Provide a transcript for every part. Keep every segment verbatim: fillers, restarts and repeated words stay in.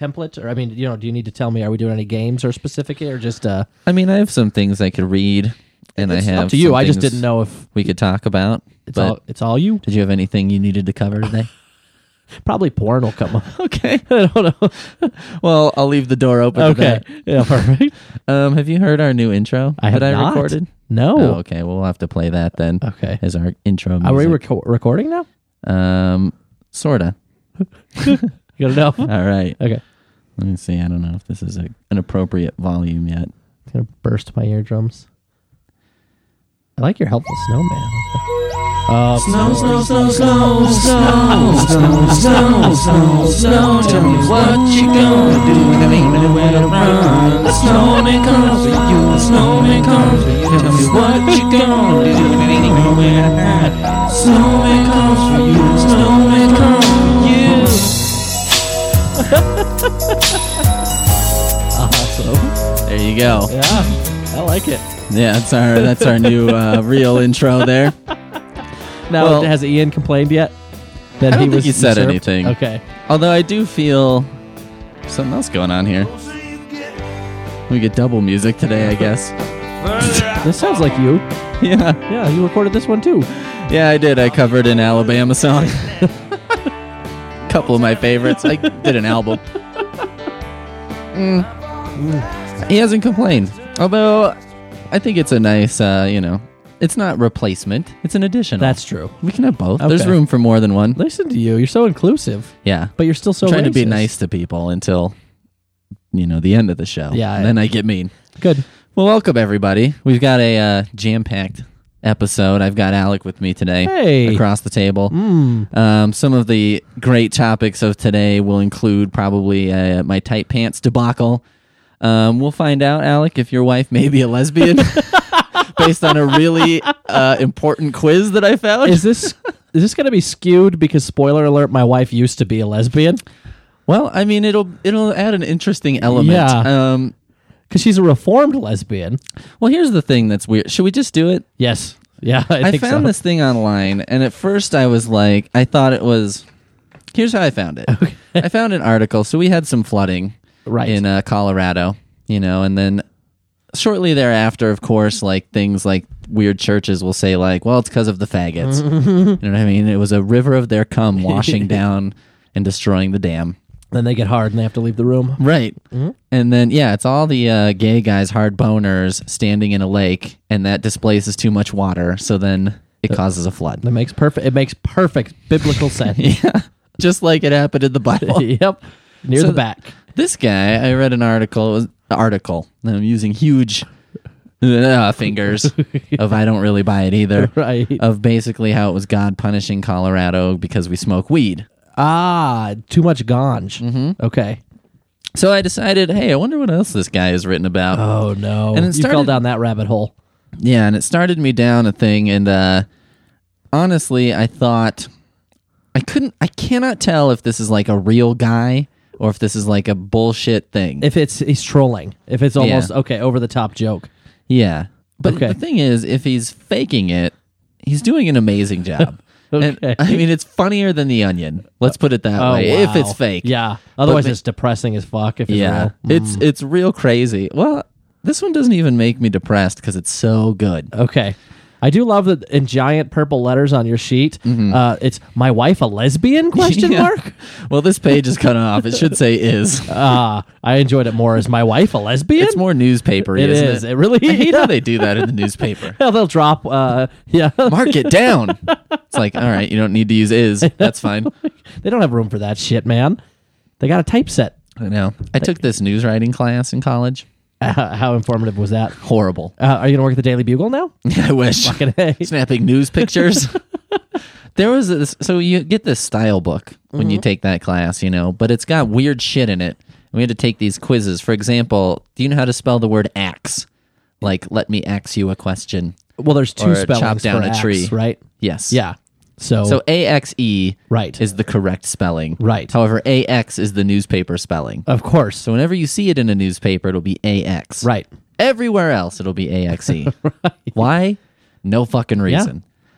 template? Or, I mean, you know, do you need to tell me, are we doing any games or specific or just... Uh, I mean, I have some things I could read, and it's I have up to you. some I just things didn't know if... we could talk about. It's but all It's all you? did you have anything you needed to cover today? Probably porn will come up. Okay. I don't know. Well, I'll leave the door open Okay. for that. Yeah, perfect. Um, have you heard our new intro I have that I not. recorded? No. Oh, okay. Well, we'll have to play that then. Okay. As our intro music. Are we reco- recording now? Um, sorta. You gotta know. All right. Okay. Let me see. I don't know if this is a, an appropriate volume yet. It's gonna burst my eardrums. I like your helpful snowman. Uh, Snow, snow, snow, snow, snow, snow, snow, snow, snow. Tell me what you gonna do when there ain't nowhere to run. The snowman comes for you, the snowman comes for you. Tell me what you gonna do when there ain't nowhere to hide. Snowman comes for you, the snowman comes for you. awesome. There you go. Yeah, I like it. Yeah, that's our that's our new uh, real intro there. Now, Well- has Ian complained yet? That I don't he think was he said usurped? anything. Okay. Although I do feel something else going on here. We get double music today, I guess. This sounds like you. Yeah, Yeah, you recorded this one too. yeah, I did. I covered an Alabama song. Couple of my favorites. I did an album. Mm. He hasn't complained. Although I think it's a nice, uh, you know, it's not replacement. It's an addition. That's true. We can have both. Okay. There's room for more than one. Listen to you. You're so inclusive, Yeah. but you're still so I'm trying to be racist. nice to people until, you know, the end of the show. Yeah, And I- then I get mean. Good. Well, welcome, everybody. We've got a uh, jam-packed episode. I've got Alec with me today. Hey. Across the table. Mm. Um, some of the great topics of today will include probably uh, my tight pants debacle. Um, we'll find out, Alec, if your wife may be a lesbian based on a really uh, important quiz that I found. Is this is this going to be skewed because, spoiler alert, my wife used to be a lesbian? Well, I mean, it'll it'll add an interesting element. Yeah. Um, Because she's a reformed lesbian. well, here's the thing that's weird. Should we just do it? Yes. Yeah, I, I think found so. this thing online, and at first I was like, I thought it was. Here's how I found it. I found an article. So we had some flooding Right. in uh, Colorado, you know, and then shortly thereafter, of course, like things like weird churches will say, like, well, it's because of the faggots. You know what I mean? It was a river of their cum washing down and destroying the dam. Then they get hard and they have to leave the room. Right. And then, yeah, it's all the uh, gay guys, hard boners, standing in a lake, and that displaces too much water, so then it causes a flood. That makes perfect. It makes perfect biblical sense. Yeah. Just like it happened in the Bible. Yep. Near So the back. This guy, I read an article, it was an article, and I'm using huge uh, fingers of I don't really buy it either, Right. of basically how it was God punishing Colorado because we smoke weed. Ah, too much ganj. Mm-hmm. Okay. So I decided, hey, I wonder what else this guy has written about. Oh no! And it you fell started- down that rabbit hole. Yeah, and it started me down a thing, and uh, honestly, I thought I couldn't, I cannot tell if this is like a real guy or if this is like a bullshit thing. If it's he's trolling, if it's almost okay, over the top joke. Yeah, but Okay. the thing is, if he's faking it, he's doing an amazing job. Okay. And, I mean, it's funnier than The Onion. Let's put it that Oh, way. If wow. it's fake, Yeah. Otherwise, But- it's depressing as fuck. If it's yeah, real. it's it's real crazy. Well, this one doesn't even make me depressed because it's so good. Okay. I do love that in giant purple letters on your sheet. Uh, it's my wife a lesbian? Question Yeah. mark. Well, this page is cut off. It should say is. Ah, I enjoyed it more. Is my wife a lesbian? It's more newspapery, It isn't is. it? It really I hate yeah. how they do that in the newspaper. Yeah, they'll drop. Uh, yeah, Mark it down. It's like, all right, you don't need to use is. That's fine. they don't have room for that shit, man. They got a typeset. I know. I took this news writing class in college. Uh, how informative was that? Horrible. Uh, are you gonna work at the Daily Bugle now? I wish. Fucking A. Snapping news pictures. There was this, so you get this style book when you take that class, you know, but it's got weird shit in it. And we had to take these quizzes. For example, do you know how to spell the word axe? Like, let me ask you a question. Well, there's two Or spellings chop down for a axe, tree. right? Yes. Yeah. So, So A X E right, is the correct spelling. Right. However, A X is the newspaper spelling. of course. So whenever you see it in a newspaper, it'll be A X. Right. Everywhere else, it'll be A X E. Why? No fucking reason.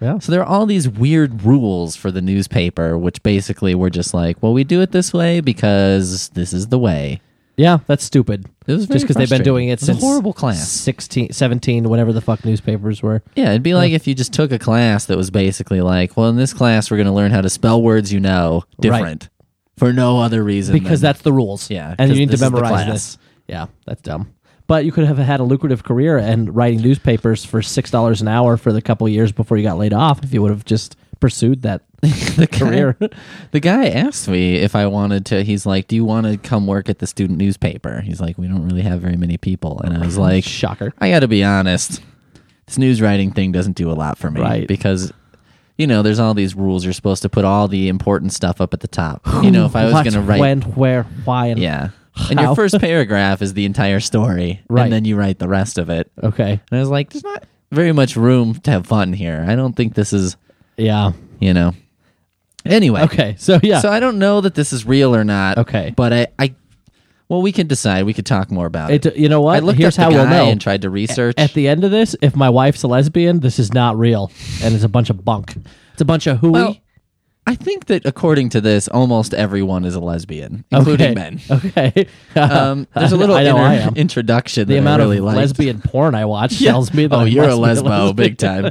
Yeah. So there are all these weird rules for the newspaper, which basically were just like, well, we do it this way because this is the way. Yeah, that's stupid. It was very just because they've been frustrating. doing it It was a since horrible class. sixteen, seventeen, whatever the fuck newspapers were. Yeah, it'd be like if you just took a class that was basically like, well, in this class, we're going to learn how to spell words you know different for no other reason. Because than, that's the rules. Yeah, and you 'cause need this to is the memorize class. this. Yeah, that's dumb. But you could have had a lucrative career and writing newspapers for six dollars an hour for the couple years before you got laid off if you would have just pursued that the guy, career. The guy asked me if I wanted to. He's like, "Do you want to come work at the student newspaper?" He's like, "We don't really have very many people," and I was like, Shocker. I got to be honest. This news writing thing doesn't do a lot for me, Right. Because you know, there's all these rules. You're supposed to put all the important stuff up at the top. You know, if I was What, going to write, when, where, why, and yeah, and how? your first paragraph is the entire story, Right. and then you write the rest of it. Okay. And I was like, there's not very much room to have fun here. I don't think this is, Yeah. you know. Anyway, Okay. So yeah. so I don't know that this is real or not. Okay. but I, I, well, we can decide. We could talk more about it. it, you know what? I looked Here's up how the we'll guy know. and tried to research. At the end of this, if my wife's a lesbian, this is not real, and it's a bunch of bunk. It's a bunch of hooey. Well, I think that according to this, almost everyone is a lesbian, including okay. men. Okay. Um, there's a little I know inter- I am. introduction The that amount I really of liked. lesbian porn I watch Yeah. tells me that Oh, I you're a must be lesbo, big time.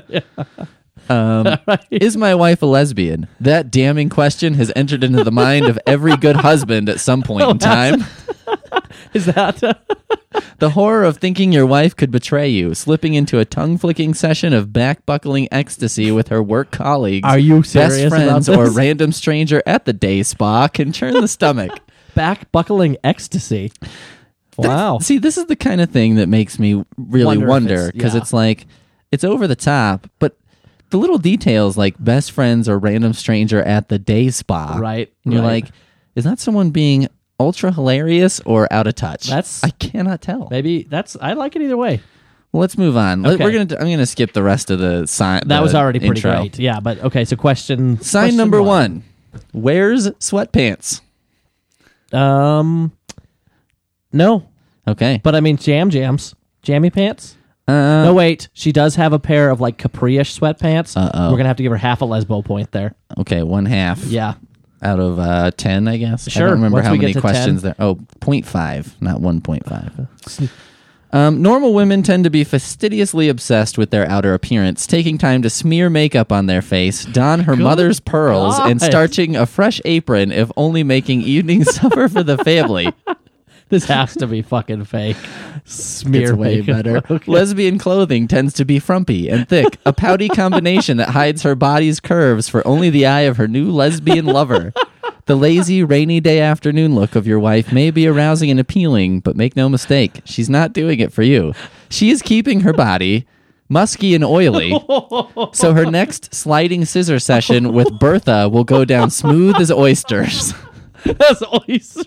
Um, Right. Is my wife a lesbian? That damning question has entered into the mind of every good husband at some point in time. Is that? The horror of thinking your wife could betray you, slipping into a tongue-flicking session of back-buckling ecstasy with her work colleagues, Are you best serious friends, about or this? random stranger at the day spa can churn the stomach. Back buckling ecstasy. Wow. See, this is the kind of thing that makes me really Wonder if wonder it's- because yeah. it's like it's over the top, but the little details like best friends or random stranger at the day spa, Right, And you're right. like, is that someone being ultra hilarious or out of touch? That's- I cannot tell. Maybe that's. I like it either way. Well, let's move on. Let- Okay. We're gonna. I'm gonna skip the rest of the sign. That was already pretty intro. great. Yeah, but okay. So question. Sign question number one: wears sweatpants. Um. No, Okay. but I mean jam jams, jammy pants. Uh, No, wait. She does have a pair of like capri-ish sweatpants. Uh-oh. We're gonna have to give her half a lesbo point there. Okay, one half. Yeah. Out of uh, ten, I guess. I Sure. don't remember Once how we get many to questions there. Oh, point five, not one point five. Um, normal women tend to be fastidiously obsessed with their outer appearance, taking time to smear makeup on their face, don her mother's pearls, and God. starching a fresh apron, if only making evening supper for the family. This has to be fucking fake. Smear It's way makeup. better. Okay. Lesbian clothing tends to be frumpy and thick, a pouty combination that hides her body's curves for only the eye of her new lesbian lover. The lazy, rainy day afternoon look of your wife may be arousing and appealing, but make no mistake, she's not doing it for you. She is keeping her body musky and oily, so her next sliding scissor session with Bertha will go down smooth as oysters. That's oyster.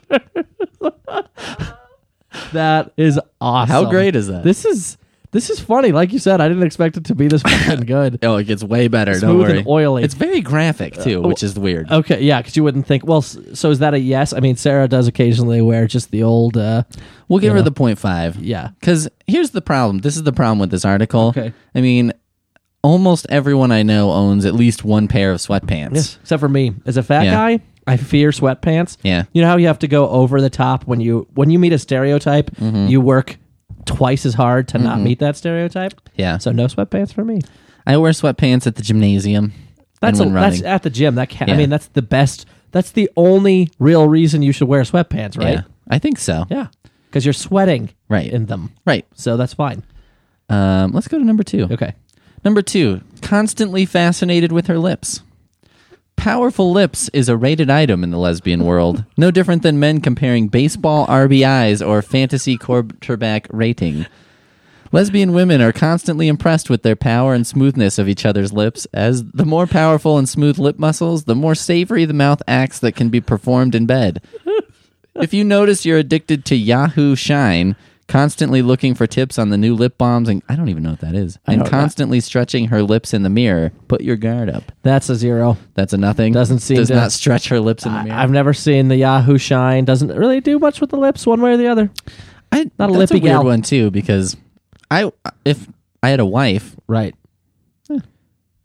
That is awesome. How great is that? This is this is funny. Like you said, I didn't expect it to be this fucking good. Oh, it gets way better. Don't Smooth worry. and oily. It's very graphic too, which is weird. Okay, yeah, because you wouldn't think. Well, s- so is that a yes? I mean, Sarah does occasionally wear just the old. Uh, We'll give you her know. the point five. yeah. Because here's the problem. This is the problem with this article. Okay. I mean, almost everyone I know owns at least one pair of sweatpants. Yes, except for me. As a fat Yeah. guy, I fear sweatpants. Yeah. You know how you have to go over the top when you when you meet a stereotype, Mm-hmm. you work twice as hard to not meet that stereotype. Yeah. So no sweatpants for me. I wear sweatpants at the gymnasium. That's and a, when that's running. at the gym. That can, I Yeah. mean, that's the best. That's the only real reason you should wear sweatpants, right? Yeah. I think so. Yeah, because you're sweating Right. in them. Right. So that's fine. Um, let's go to number two. Okay. Number two, constantly fascinated with her lips. Powerful lips is a rated item in the lesbian world, no different than men comparing baseball R B Is or fantasy quarterback rating. Lesbian women are constantly impressed with their power and smoothness of each other's lips, as the more powerful and smooth lip muscles, the more savory the mouth acts that can be performed in bed. If you notice you're addicted to Yahoo Shine, constantly looking for tips on the new lip balms, and I don't even know what that is, and don't- constantly stretching her lips in the mirror, put your guard up. That's a zero. That's a nothing. Doesn't seem Does to- not stretch her lips in the I, mirror. I've never seen the Yahoo Shine. Doesn't really do much with the lips, one way or the other. I, not a that's lippy a weird gal. one too, because I if I had a wife, Right.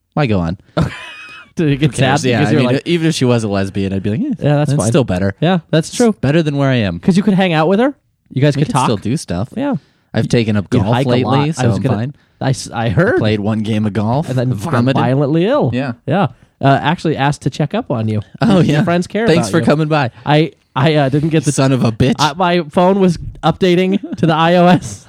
Why go on? Did it get sad? Yeah, because I you're mean, like, even if she was a lesbian, I'd be like, eh, Yeah, that's fine. still better. yeah, that's true. It's better than where I am. Because you could hang out with her. You guys We could can talk. still do stuff. Yeah. I've taken up You'd golf hike a lately, lot. I so was I'm gonna- fine. I, s- I heard. Played one game of golf and then got vomited. violently ill. Yeah. Yeah. Uh, actually asked to check up on you. Oh Your yeah, friends care Thanks about for you. coming by, I, I uh, didn't get the son of a bitch. I, my phone was updating to the iOS.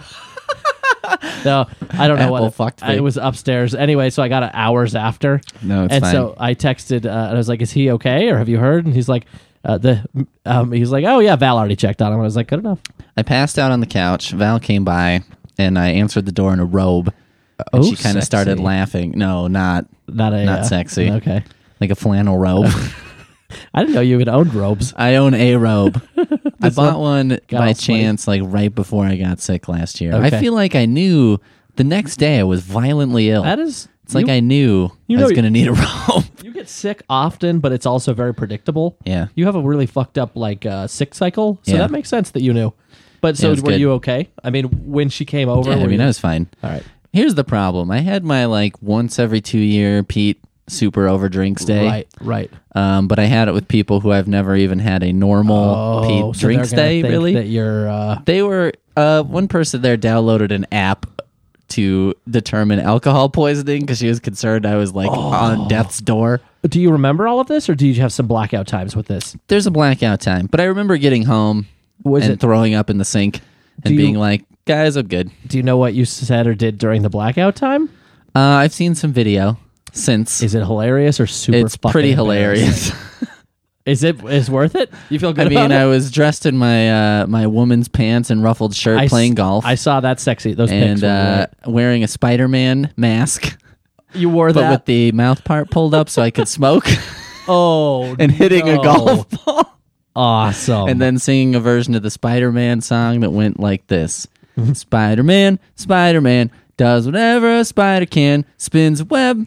No, I don't know Apple what it, fucked I- me. it was upstairs. Anyway, so I got it hours after. No, it's and fine. so I texted. Uh, and I was like, "Is he okay? Or have you heard?" And he's like, uh, "The um, he's like, oh yeah, Val already checked on him." I was like, "Good enough." I passed out on the couch. Val came by, and I answered the door in a robe. And Oh, she kind of started sexy. laughing. No, not Not a Not uh, sexy. Okay, like a flannel robe. I didn't know you even owned robes. I own a robe. I bought one all by sweaty. chance, like right before I got sick last year. I Okay. feel like I knew the next day I was violently ill. That is, it's like you, I knew you I was know- going to need a robe. you get sick often, but it's also very predictable. Yeah. You have a really fucked up like uh, sick cycle, so Yeah. that makes sense that you knew. But Yeah, so it was were good. you okay? I mean, when she came over, Yeah, I were mean, you- I was fine. all right. Here's the problem. I had my like once every two year Pete super over drinks day. Right, right. Um, but I had it with people who I've never even had a normal Oh, Pete so drinks they're gonna day. think Really, that you're. Uh, they were. Uh, one person there downloaded an app to determine alcohol poisoning because she was concerned I was like Oh. on death's door. do you remember all of this, or do you have some blackout times with this? There's a blackout time, but I remember getting home Was and it? throwing up in the sink and Do you- being like, "Guys, I'm good." Do you know what you said or did during the blackout time? Uh, I've seen some video since. Is it hilarious or super? It's fucking pretty embarrassing? hilarious. Is it? Is worth it? You feel good I mean, about I it? was dressed in my uh, my woman's pants and ruffled shirt I s- playing golf. I saw that sexy. Those and pics. Were uh, wearing a Spider-Man mask, great. You wore but that. with the mouth part pulled up so I could smoke, oh, and hitting no. a golf ball, Awesome. and then singing a version of the Spider-Man song that went like this: Mm-hmm. Spider-Man, Spider-Man does whatever a spider can, spins a web,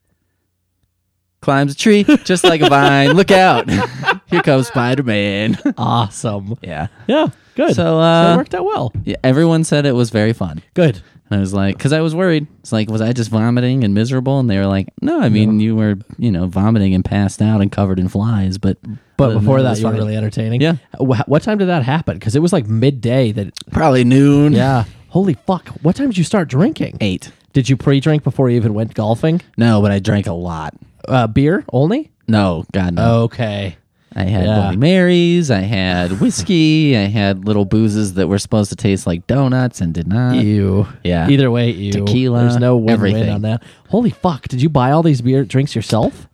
climbs a tree just like a vine. Look out! Here comes Spider-Man. awesome. yeah. Yeah. Good. So, uh, it worked out well. yeah, everyone said it was very fun. Good. And I was like, because I was worried. It's like, was I just vomiting and miserable? And they were like, no, I mean, you were, you know, vomiting and passed out and covered in flies. But But other than before it that, was you were fine. really entertaining. Yeah. Wh- What time did that happen? Because it was like midday. That. Probably noon. Yeah. Holy fuck! What time did you start drinking? Eight. Did you pre-drink before you even went golfing? No, but I drank a lot. Uh, beer only? No, God, no. Okay. I had Yeah. Bloody Marys. I had whiskey. I had little boozes that were supposed to taste like donuts and did not. Ew. Yeah. Either way, ew. Tequila, There's no win-win everything. on that. Holy fuck! Did you buy all these beer drinks yourself?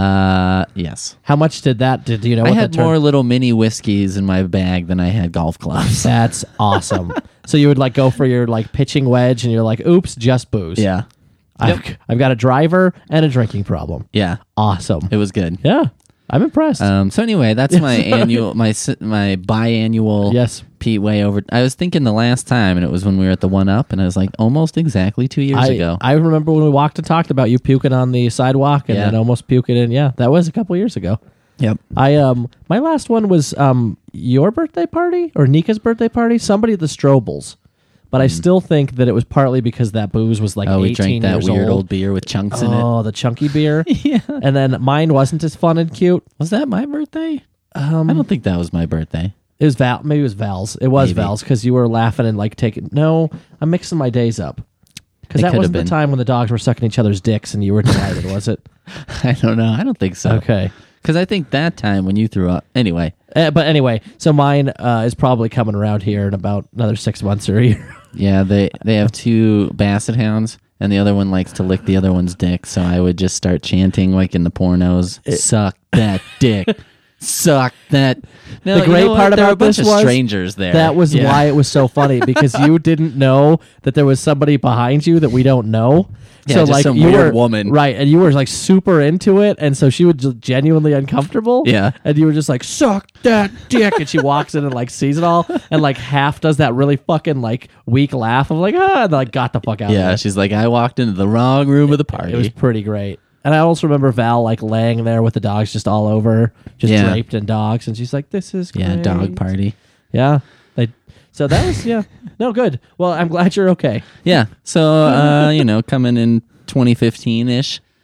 Uh, yes. How much did that? Did do you know? I what had the term- more little mini whiskeys in my bag than I had golf clubs. That's awesome. So you would like go for your like pitching wedge, and you're like, "Oops, just booze." yeah. I've, I've got a driver and a drinking problem. Yeah. Awesome. It was good. Yeah, I'm impressed. Um, so anyway, that's my annual, my si- my biannual. Yes. Pete way over. I was thinking the last time, and it was when we were at the One Up, and I was like, almost exactly two years I, ago. I remember when we walked and talked about you puking on the sidewalk and Yeah. then almost puking in. Yeah, that was a couple years ago. Yep. I um my last one was um your birthday party or Nika's birthday party. Somebody at the Strobles, but I still think that it was partly because that booze was like Hmm. Oh, we eighteen drank that years weird old. old beer with chunks in it. Oh, the chunky beer. Yeah. And then mine wasn't as fun and cute. Was that my birthday? Um, I don't think that was my birthday. It was Val. Maybe it was Val's. It was Maybe. Val's because you were laughing and like taking. No, I'm mixing my days up. Because It that could wasn't have the been. time when the dogs were sucking each other's dicks and you were delighted, was it? I don't know. I don't think so. Okay. Because I think that time when you threw up. Anyway. Uh, but anyway, so mine uh, is probably coming around here in about another six months or a year. Yeah, they they have two basset hounds, and the other one likes to lick the other one's dick. So I would just start chanting like in the pornos, "Suck that dick, suck that." No, The you great know what? part There were about a bunch this of was strangers there. That was Yeah. why it was so funny because you didn't know that there was somebody behind you that we don't know. Yeah, so just like some you weird were, woman. right? And you were like super into it, and so she was just genuinely uncomfortable. Yeah. and you were just like suck that dick, and she walks in and like sees it all, and like half does that really fucking like weak laugh of like ah, and like got the fuck out. of Yeah, there. she's like, I walked into the wrong room of the party. It was pretty great. And I also remember Val like laying there with the dogs just all over, her, just Yeah. draped in dogs, and she's like, "This is great." yeah, dog party. Yeah. They, so that was, yeah. No, good. Well, I'm glad you're okay. Yeah. So, uh, you know, coming in twenty fifteen ish,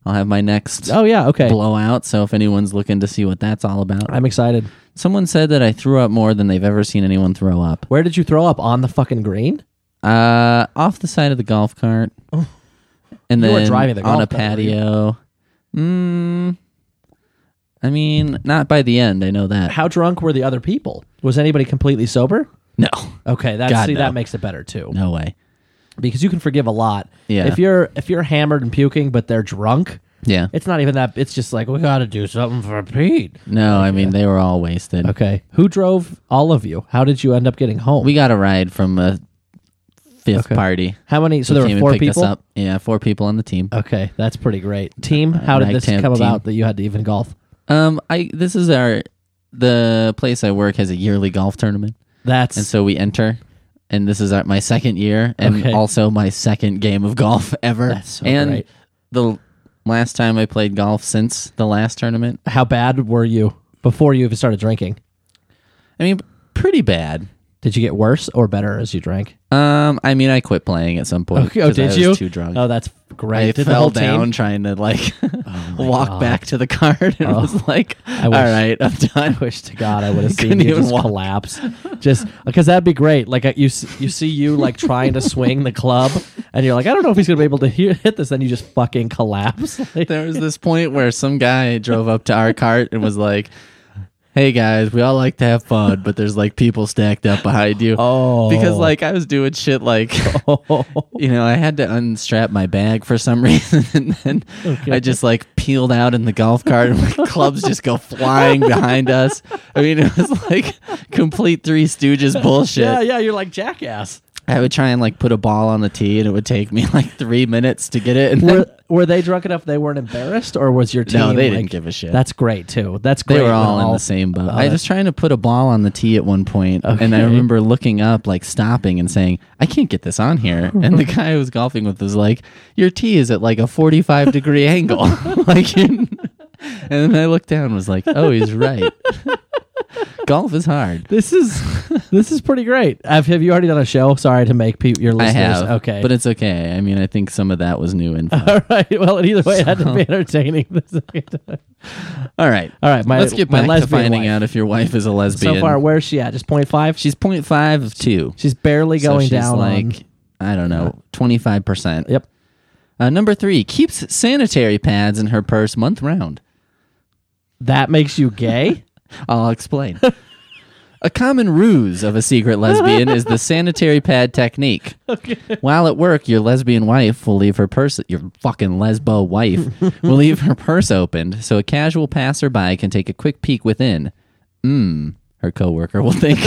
I'll have my next Oh yeah, okay. blowout. So if anyone's looking to see what that's all about, I'm excited. someone said that I threw up more than they've ever seen anyone throw up. Where did you throw up? On the fucking green? Uh, off the side of the golf cart, and You then weren't driving the on golf a cart, were you? patio. Mm, I mean, not by the end. I know that. How drunk were the other people? Was anybody completely sober? No, Okay, that God, see no. that makes it better too. no way. Because you can forgive a lot. Yeah. If you're if you're hammered and puking but they're drunk, Yeah. it's not even that. It's just like we got to do something for Pete. No, I mean they were all wasted. Okay. Who drove all of you? How did you end up getting home? We got a ride from a fifth Okay. party. How many? So Who there came were and four picked us people. up. Yeah, four people on the team. Okay, that's pretty great. Team, how did this ragtag come team. about that you had to even golf? Um, I this is our the place I work has a yearly golf tournament, That's and so we enter. And this is our, my second year, and Okay. also my second game of golf ever. That's so and great. the last time I played golf since the last tournament. how bad were you before you even started drinking? I mean, pretty bad. Did you get worse or better as you drank? Um, I mean, I quit playing at some point. Okay, oh, 'cause I did was you? Too drunk. Oh, that's great. I Did the fell whole down team? trying to like my walk God. back to the cart, and Oh. was like, I "All wish- right, I'm done." I wish to God I would have seen Couldn't you even just walk. collapse. Just because that'd be great. Like uh, you, s- you see you like trying to swing the club, and you're like, I don't know if he's gonna be able to he- hit this. Then you just fucking collapse. Like, There was this point where some guy drove up to our cart and was like, "Hey guys, we all like to have fun, but there's like people stacked up behind you." oh, Because like I was doing shit like, you know, I had to unstrap my bag for some reason, and then I just like peeled out in the golf cart, and my clubs just go flying behind us. I mean, it was like complete Three Stooges bullshit. yeah, yeah, you're like jackass. I would try and like put a ball on the tee, and it would take me like three minutes to get it. And then, Were, were they drunk enough they weren't embarrassed, or was your team? no, they like, didn't give a shit. That's great too. That's great. They were when all in the same boat. I that- was trying to put a ball on the tee at one point, and I Okay. remember looking up, like stopping and saying, "I can't get this on here." And the guy I was golfing with was like, "Your tee is at like a forty-five degree angle." Like, you- and then I looked down and was like, "Oh, he's right." Golf is hard. This is this is pretty great. Have, have you already done a show? Sorry to make pe- your I listeners. have, Okay, but it's okay. I mean, I think some of that was new info. all right. Well, either way, it had to be entertaining. The second time. All right, All right, my let's get my back to lesbian finding wife. out if your wife is a lesbian. So far, where's she at? Just point five. she's point five of two. She's barely So going she's down. like on, I don't know, twenty-five percent. yep. Uh, number three, keeps sanitary pads in her purse month round. That makes you gay. I'll explain. A common ruse of a secret lesbian is the sanitary pad technique. While at work, your lesbian wife will leave her purse, your fucking lesbo wife will leave her purse opened so a casual passerby can take a quick peek within. Mmm, her coworker will think.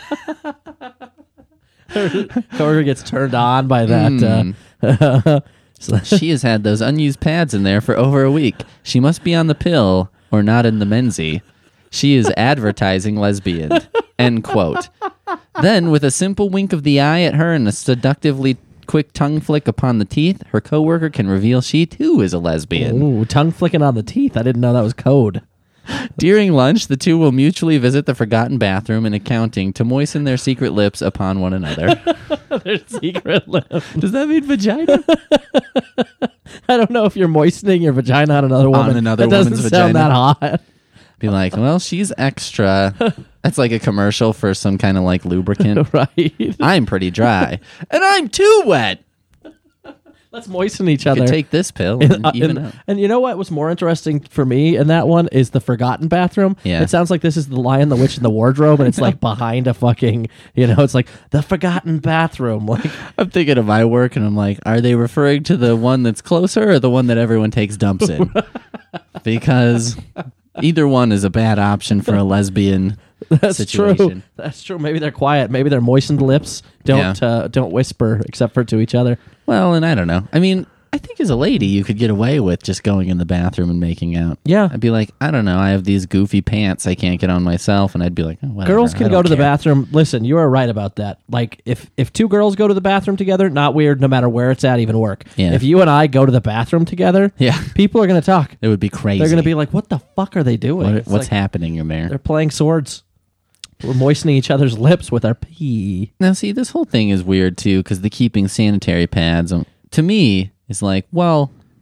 Coworker gets turned on by that. Mm. Uh, so- She has had those unused pads in there for over a week. She must be on the pill or not in the mensy. She is advertising lesbian. End quote. Then, with a simple wink of the eye at her and a seductively quick tongue flick upon the teeth, her coworker can reveal she too is a lesbian. Ooh, tongue flicking on the teeth. I didn't know that was code. During lunch, the two will mutually visit the forgotten bathroom in accounting to moisten their secret lips upon one another. Their secret lip. Does that mean vagina? I don't know if you're moistening your vagina on another woman. another that doesn't woman's sound vagina. that hot. Be like, well, she's extra. That's like a commercial for some kind of like lubricant. Right. I'm pretty dry. And I'm too wet. Let's moisten each You other. could take this pill And, and uh, even and, out. and you know what was more interesting for me in that one is the forgotten bathroom. Yeah. It sounds like this is the Lion, the Witch, and the Wardrobe, and it's like behind a fucking, you know, it's like the forgotten bathroom. Like, I'm thinking of my work and I'm like, are they referring to the one that's closer or the one that everyone takes dumps in? Because either one is a bad option for a lesbian that's situation. true. That's true. Maybe they're quiet. Maybe they're moistened lips. Don't Yeah. uh, don't whisper except for to each other. Well, and I don't know. I mean, I think as a lady, you could get away with just going in the bathroom and making out. Yeah. I'd be like, I don't know. I have these goofy pants I can't get on myself. And I'd be like, oh, whatever. Girls I can don't go to the care. bathroom. Listen, you are right about that. Like if if two girls go to the bathroom together, not weird. No matter where it's at, even work. Yeah. If you and I go to the bathroom together, Yeah. people are going to talk. It would be crazy. They're going to be like, "What the fuck are they doing?" What, It's what's like, happening in there? They're playing swords. We're moistening each other's lips with our pee. Now, see, this whole thing is weird, too, because the keeping sanitary pads, um, to me, is like, well,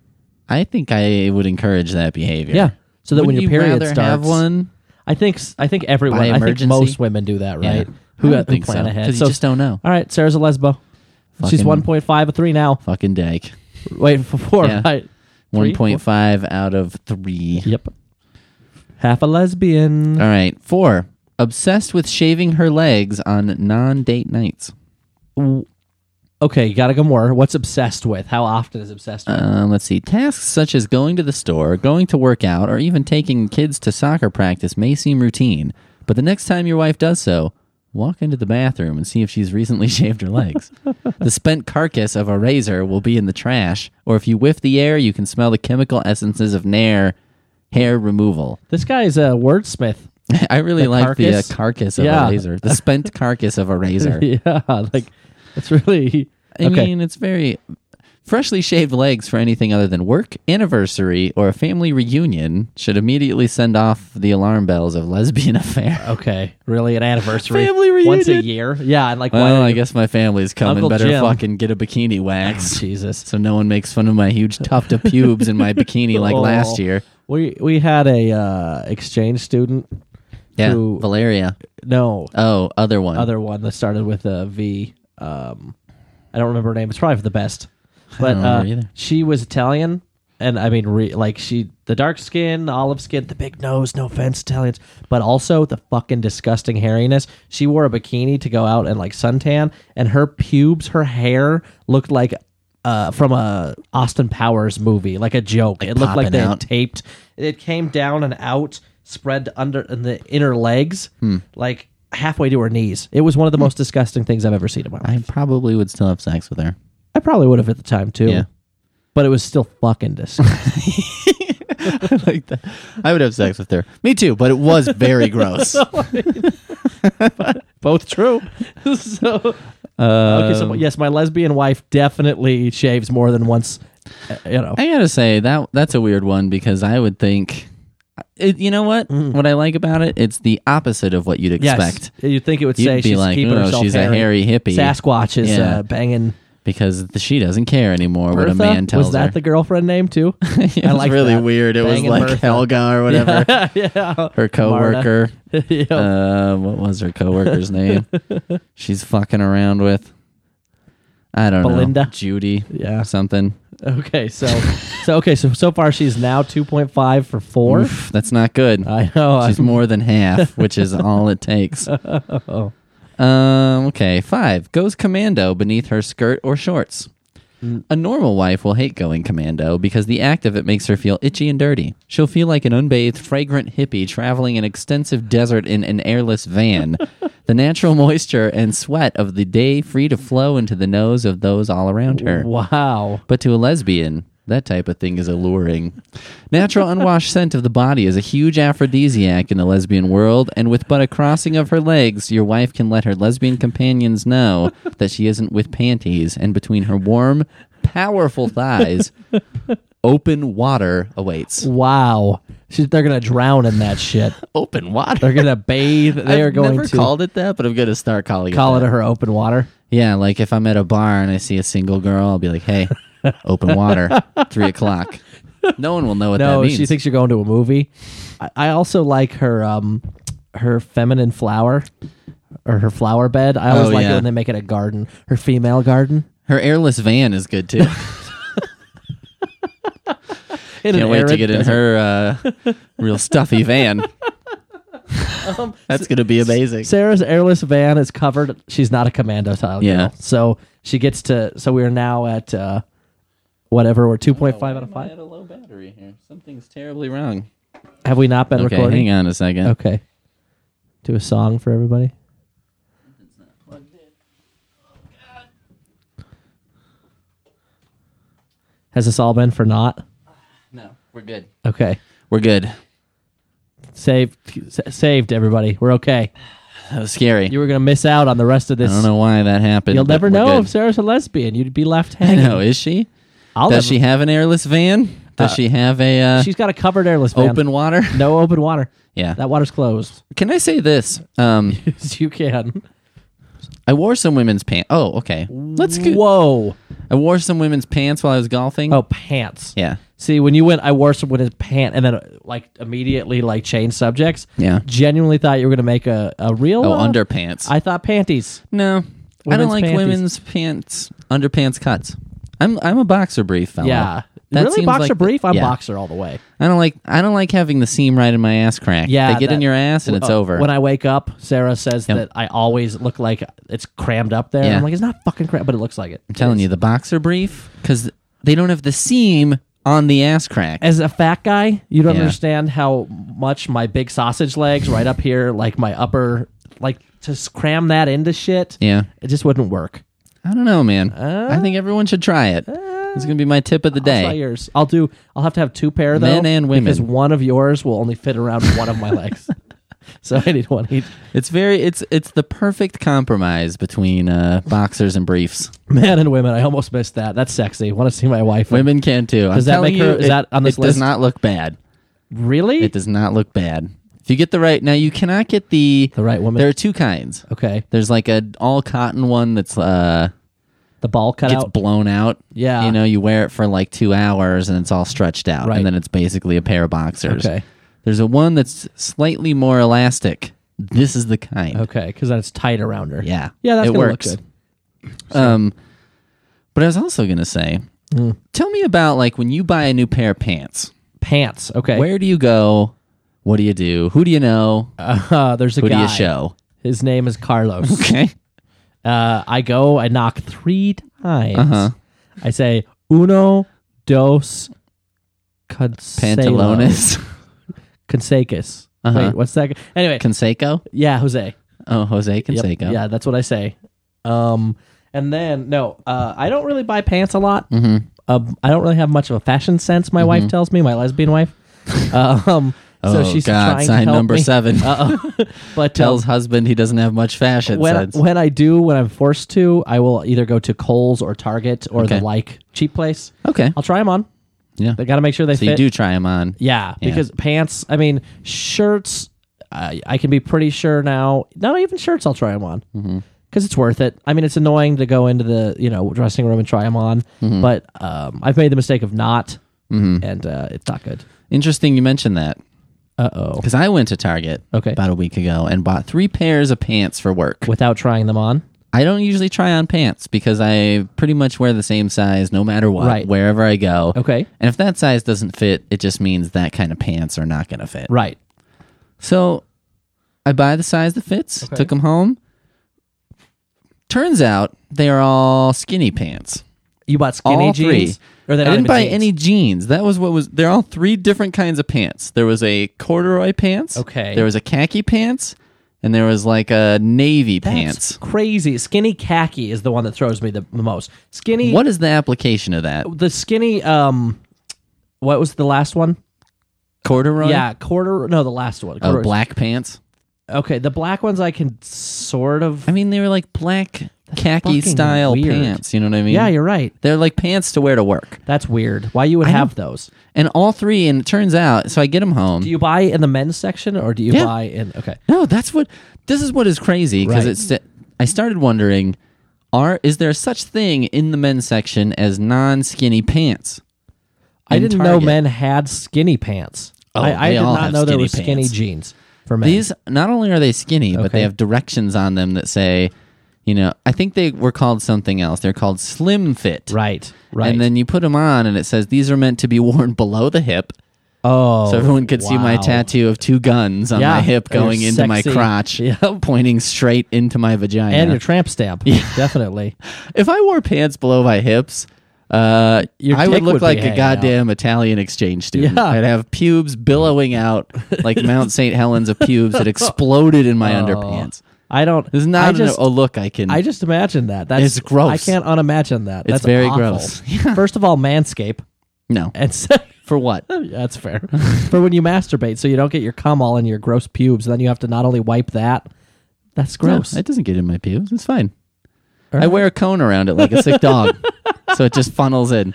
I think I would encourage that behavior. Yeah. So that Wouldn't when your you period rather starts, have one. I think s- I think everyone. By I think emergency? most women do that, right? Yeah. Who, I who don't think plan so, ahead? 'cause So you just don't know. all right, Sarah's a lesbo. She's Fucking- one point five a three now. Fucking dank. Wait, for four. Yeah. Right. Three? one point five out of three. Yep. Half a lesbian. All right. Four. Obsessed with shaving her legs on non-date nights. Okay, you gotta go more. What's obsessed with? How often is obsessed with? Uh, let's see. Tasks such as going to the store, going to work out, or even taking kids to soccer practice may seem routine. But the next time your wife does so, walk into the bathroom and see if she's recently shaved her legs. The spent carcass of a razor will be in the trash, or if you whiff the air, you can smell the chemical essences of Nair hair removal. This guy is a wordsmith. I really The like carcass? the uh, carcass of Yeah. a razor. The spent carcass of a razor. Yeah, like it's really. I okay. mean, it's very freshly shaved legs for anything other than work, anniversary, or a family reunion should immediately send off the alarm bells of lesbian affair. Okay, really, an anniversary, Family once a reunion? year. Yeah, and like, why Well, are I you- guess my family's coming. Uncle Better Jim. fucking get a bikini Oh, wax. Jesus. So no one makes fun of my huge tuft of pubes in my bikini like Oh. last year. We we had a uh, exchange student. Yeah, who- Valeria. No, Oh, other one. other one that started with a V. Um, I don't remember her name. It's probably for the best. But don't uh, remember either. she was Italian, and I mean, re- like she, the dark skin, olive skin, the big nose. No offense, Italians, but also the fucking disgusting hairiness. She wore a bikini to go out and like suntan, and her pubes, her hair looked like uh, from a Austin Powers movie, like a joke. Like it looked like popping they had out. taped. It came down and out, spread under in the inner legs, Hmm. like halfway to her knees. It was one of the most disgusting things I've ever seen in my life. I probably would still have sex with her. I probably would have at the time too. Yeah. But it was still fucking disgusting. I like that. I would have sex with her. Me too, but it was very gross. Both true. so Uh, okay, so yes, my lesbian wife definitely shaves more than once. uh, You know. I gotta say that that's a weird one because I would think, it, you know what? What I like about it, it's the opposite of what you'd expect. Yes. You'd think it would You'd say be she's like, keeping "Oh, herself she's a hairy. hairy hippie." Sasquatch is Yeah. uh, banging. Because the, she doesn't care anymore what a Bertha? man tells was that her. the girlfriend name too? it I was like really that. weird. It was Banging like Bertha. Helga or whatever. yeah. Her coworker. Yeah. Uh, what was her coworker's name? She's fucking around with. I don't Belinda? know. Judy. Yeah. Something. Okay, so so okay, so so far she's now two point five for four. Oof, that's not good. I know. She's I'm- more than half, which is all it takes. Oh. Um, okay, five. Goes commando beneath her skirt or shorts. A normal wife will hate going commando because the act of it makes her feel itchy and dirty. She'll feel like an unbathed, fragrant hippie traveling an extensive desert in an airless van. The natural moisture and sweat of the day free to flow into the nose of those all around her. Wow. But to a lesbian, that type of thing is alluring. Natural unwashed scent of the body is a huge aphrodisiac in the lesbian world, and with but a crossing of her legs, your wife can let her lesbian companions know that she isn't with panties, and between her warm, powerful thighs, open water awaits. Wow. She's, they're gonna drown in that shit. Open water? They're gonna bathe. They I've are going never to called it that, but I'm going to start calling call it it that. her open water. Yeah, like if I'm at a bar and I see a single girl, I'll be like, hey, open water, three o'clock. No one will know what No, that means. she thinks you're going to a movie. I, I also like her um her feminine flower or her flower bed. I always Oh, like yeah. it when they make it a garden. Her female garden. Her airless van is good too. In an Can't wait to arid get in desert. her uh, real stuffy van. Um, That's going to be amazing. Sarah's airless van is covered. She's not a commando style Yeah. girl. So she gets to so we are now at uh whatever, we're two point five out of I five. had a low battery here. Something's terribly wrong. Have we not been Okay, recording? hang on a second. Okay. Do a song for everybody. Has this all been for naught? No, we're good. Okay. We're good. Saved s- saved everybody. We're okay. That was scary. You were going to miss out on the rest of I this. don't know why that happened. You'll but never we're know good. if Sarah's a lesbian. You'd be left I hanging. know. Is she? I'll Does never- she have an airless van? Does Uh, she have a uh, She's got a covered airless van. open water? No open water. Yeah. That water's closed. Can I say this? Um, you can. I wore some women's pants. Oh, okay. Let's go. Whoa. I wore some women's pants while I was golfing. Oh, pants. Yeah. See, when you went, I wore some with his pant, and then uh, like immediately like changed subjects. Yeah. Genuinely thought you were gonna make a, a real Oh, uh, underpants. I thought panties. no, I Women's don't like panties. women's pants, underpants cuts. I'm I'm a boxer brief fella. Yeah. That really, seems boxer like- brief? I'm yeah. boxer all the way. I don't like I don't like having the seam right in my ass crack. Yeah, they get in that- your ass and it's Uh, over. When I wake up, Sarah says Yep. that I always look like it's crammed up there. Yeah. I'm like, it's not fucking crammed, but it looks like it. I'm telling you, the boxer brief, because they don't have the seam on the ass crack. As a fat guy, you don't Yeah. understand how much my big sausage legs right up here, like my upper, like to s- cram that into shit, Yeah, it just wouldn't work. I don't know, man. I think everyone should try it. It's gonna be my tip of the I'll try day. yours. I'll do. I'll have to have two pair though, Men and women. because one of yours will only fit around one of my legs. So I need one each. It's very it's it's the perfect compromise between uh, boxers and briefs. Men and women. I almost missed that. That's sexy. Want to see my wife? Women can too. Does I'm that telling make her- you, is it, that on this it does list? not look bad. Really? It does not look bad. If you get the right now, you cannot get the The right woman. There are two kinds. Okay. There's like a all cotton one that's uh The ball cut gets out. blown out. Yeah. You know, you wear it for like two hours and it's all stretched out, Right. and then it's basically a pair of boxers. Okay. There's a one that's slightly more elastic. This is the kind. Okay, because then it's tight around her. Yeah. Yeah, that's it gonna works. look good. Um, but I was also gonna say, Hmm. tell me about like when you buy a new pair of pants. Pants. Okay. Where do you go? What do you do? Who do you know? Uh, there's a Who guy. do you show? His name is Carlos. Okay. Uh, I go. I knock three times. Uh-huh. I say uno, dos, cancelo. Pantalones. Consequus. Uh-huh. Wait, what's that? Anyway, Canseco? yeah, Jose. Oh, Jose Yep. Canseco. Yeah, that's what I say. Um, and then no, uh, I don't really buy pants a lot. Mm-hmm. Um, I don't really have much of a fashion sense. My wife tells me, my lesbian wife. um, so Oh, she's God, trying sign to help number me. seven. Uh-oh. But Tells um, husband he doesn't have much fashion when I, sense. when I do, when I'm forced to, I will either go to Kohl's or Target or Okay. the like cheap place. Okay. I'll try them on. Yeah. They got to make sure they So fit. you do try them on. Yeah, Yeah. because pants. I mean, shirts. I I can be pretty sure now. Not even shirts. I'll try them on because Mm-hmm. it's worth it. I mean, it's annoying to go into the you know dressing room and try them on, Mm-hmm. but um, I've made the mistake of not, and uh, it's not good. Interesting you mentioned that. Uh oh. Because I went to Target Okay. about a week ago and bought three pairs of pants for work. Without trying them on. I don't usually try on pants because I pretty much wear the same size no matter what, Right. wherever I go. Okay. And if that size doesn't fit, it just means that kind of pants are not going to fit. Right. So I buy the size that fits, Okay. took them home. Turns out they are all skinny pants. You bought skinny all jeans, three. or they're I not didn't even buy jeans? any jeans. That was what was. They're all three different kinds of pants. There was a corduroy pants. Okay. There was a khaki pants, and there was like a navy That's pants. crazy. Skinny khaki is the one that throws me the, the most. Skinny. What is the application of that? The skinny. Um, what was the last one? Corduroy. Yeah, quarter. No, the last one. Oh, Corduroy. black pants. Okay, the black ones I can sort of. I mean, they were like black khaki fucking style weird. pants. You know what I mean? yeah, you're right. They're like pants to wear to work. That's weird. Why you would I have know. those? And all three, and it turns out, so I get them home. Do you buy in the men's section or do you Yeah. buy in? Okay, No, that's what. This is what is crazy because Right. it's. I started wondering, are is there such thing in the men's section as non-skinny pants? I in didn't know Target? men had skinny pants. Oh, I, I they did all not have know there skinny was skinny pants. jeans for men. These not only are they skinny, but Okay. they have directions on them that say, you know, I think they were called something else. They're called slim fit. right, right. And then you put them on, and it says these are meant to be worn below the hip, oh, so everyone could see my wow. tattoo of two guns on Yeah, my hip your going into my sexy- crotch, Yep. pointing straight into my vagina. and your tramp stamp. Definitely. If I wore pants below my hips, uh, Your I dick would look would be like a hanging goddamn Italian exchange student. Yeah. I'd have pubes billowing out like Mount Saint Helens of pubes that exploded in my Oh. underpants. I don't. This is I not just, a, a look I can. I just imagine that. That's It's gross. I can't unimagine that. It's That's very awful. gross. First of all, manscape, no. and second, For what? that's fair. For when you masturbate, so you don't get your cum all in your gross pubes, then you have to not only wipe that. That's gross. No, it doesn't get in my pubes. It's fine. All I right. wear a cone around it like a sick dog, so it just funnels in.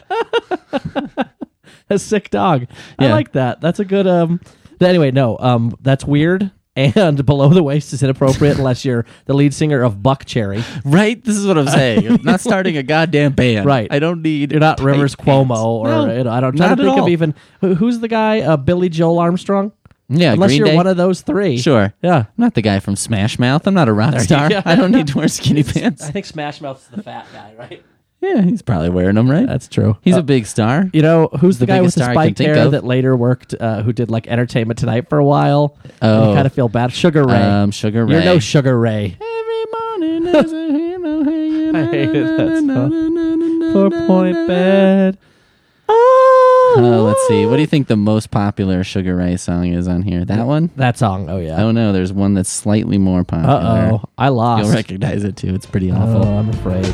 A sick dog. I Yeah. like that. That's a good. Um. th- Anyway, no. Um. That's weird. and below the waist is inappropriate unless you're the lead singer of Buck Cherry. Right? This is what I'm saying. I'm not starting a goddamn band. Right. I don't need. You're not tight Rivers pants. Cuomo or No, you know, I don't. not Try to at think all. of even who, who's the guy? Uh, Billy Joel Armstrong. Yeah, Unless Green you're Day. one of those three. Sure. Yeah. I'm not the guy from Smash Mouth. I'm not a rock star. go. I don't need to wear skinny pants. I think Smash Mouth's the fat guy, right? Yeah, he's probably wearing them, right? That's true. He's Uh, a big star. You know, who's the, The guy with biggest the star I can spiked think hair of. that later worked, uh, who did like Entertainment Tonight for a while? Oh. I kind of feel bad. Sugar Ray. Um, Sugar Ray. You're no Sugar Ray. Every morning there's a hero hanging. I hated that song. Four point bed. Oh, let's see. What do you think the most popular Sugar Ray song is on here? That one? That song. Oh, yeah. Oh, no. There's one that's slightly more popular. Uh-oh. I lost. You'll recognize it, too. It's pretty awful. Oh, I'm afraid.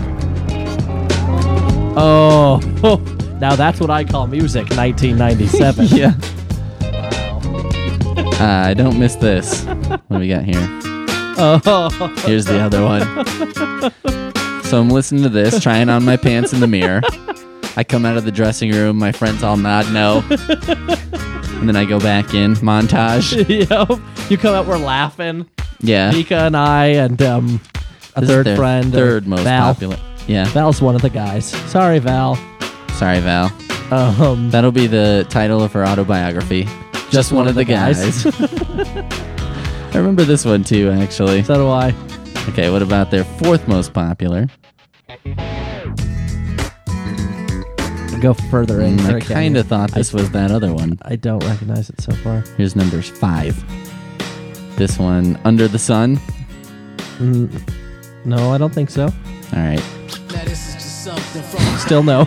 Oh. Now that's what I call music, nineteen ninety-seven. Yeah. Wow. Uh, I don't miss this. What do we got here? Oh. Here's the other one. So I'm listening to this, trying on my pants in the mirror. I come out of the dressing room. My friends all nod no. And then I go back in. Montage. Yep. You come out, we're laughing. Yeah. Mika and I and um, a This is third their friend. uh, Third most Val. popular. Yeah. Val's one of the guys. Sorry, Val. Sorry, Val. Um, That'll be the title of her autobiography. Just, one, of the guys. I remember this one too, actually. so do I. Okay, what about their fourth most popular? Go further in. Mm, I Rick, kind of thought this was that other one. I don't recognize it so far. Here's numbers five. This one, Under the Sun. Mm, no, I don't think so. All right. Now this is just something from Still no.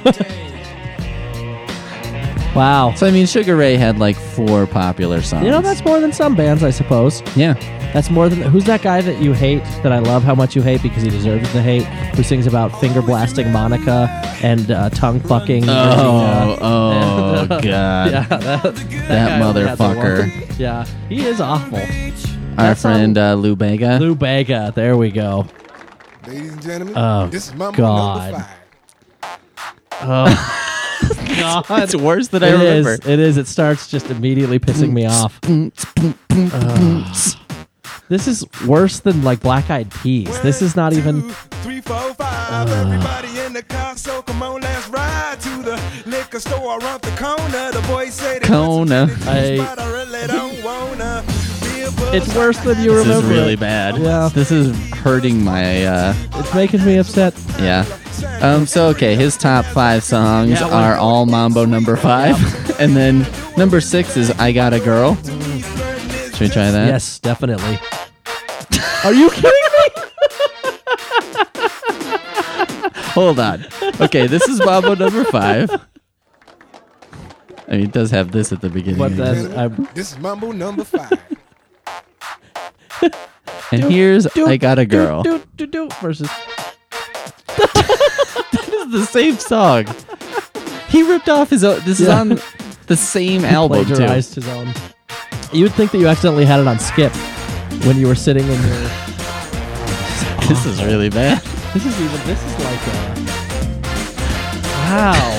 Wow. So, I mean, Sugar Ray had like four popular songs. You know, that's more than some bands, I suppose. Yeah. That's more than... Who's that guy that you hate, that I love how much you hate because he deserves the hate, who sings about finger blasting Monica and uh, tongue fucking... Oh, oh, And, uh, God. Yeah, that, that, That guy only had the motherfucker. one. Yeah, he is awful. Our That song- friend uh, Lou Bega. Lou Bega, there we go. Ladies and gentlemen, Oh, this is Mambo God. number five. Oh, God. It's worse than I It remember. is. It is. It starts just immediately pissing me off. Ugh. This is worse than like Black Eyed Peas. This is not even. Two, three, four, five. Everybody in the car, so come on, let's ride to the liquor store around the corner. The boys say they Kona. I- but I really don't wanna be a It's worse than you This is remember. really it. bad. Yeah. This is hurting my, uh, It's making me upset. yeah. Um, so, okay, his top five songs Yeah, what- are all Mambo number five. And then number six is I Got a Girl. Should we try that? Yes, definitely. Are you kidding me? Hold on. Okay, this is Mambo number five. I mean, it does have this at the beginning. But then I'm. This is Mambo number five. and here's do- I Got a Girl. Do, do, do, do, versus. This is the same song. He ripped off his own. This is Yeah. on the same album, too. Plagiarized his own. You would think that you accidentally had it on skip when you were sitting in your. This is really bad. This is even. This is like a. Wow.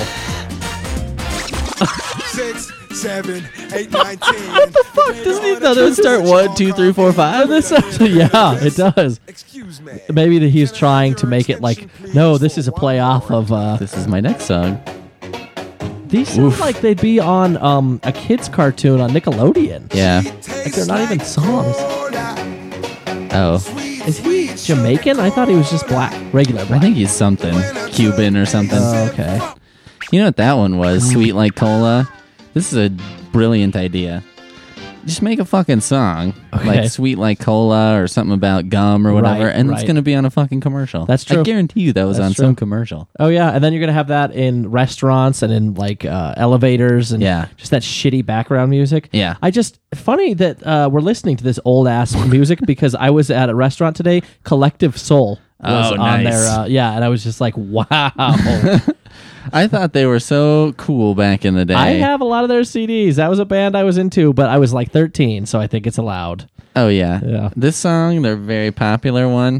Six, seven, eight, nine, ten. What the fuck? Doesn't he doesn't it start one, two, three, four, five? This actually, yeah, it does. Excuse me. Maybe that he's trying to make it like, no, this is a play off of. Uh, This is my next song. these sound Oof. like they'd be on um, a kids' cartoon on Nickelodeon. Yeah. Like they're not even songs. Oh. Is he Jamaican? I thought he was just black, regular I black. think he's something. Cuban or something. Oh, okay. You know what that one was? Sweet Like Cola. This is a brilliant idea. Just make a fucking song. Okay. Like Sweet Like Cola or something about gum or whatever. Right, and it's right. going to be on a fucking commercial. That's true. I guarantee you that was That's on true. some commercial. Oh yeah, and then you're gonna have that in restaurants and in like uh, elevators and Yeah. just that shitty background music. Yeah. I just funny that uh, we're listening to this old ass music because I was at a restaurant today. Collective Soul was Oh, on nice. there. Uh, yeah, and I was just like, wow. I thought they were so cool back in the day. I have a lot of their C Ds. That was a band I was into, but I was like thirteen, so I think it's allowed. Oh, yeah. Yeah. This song, their very popular one.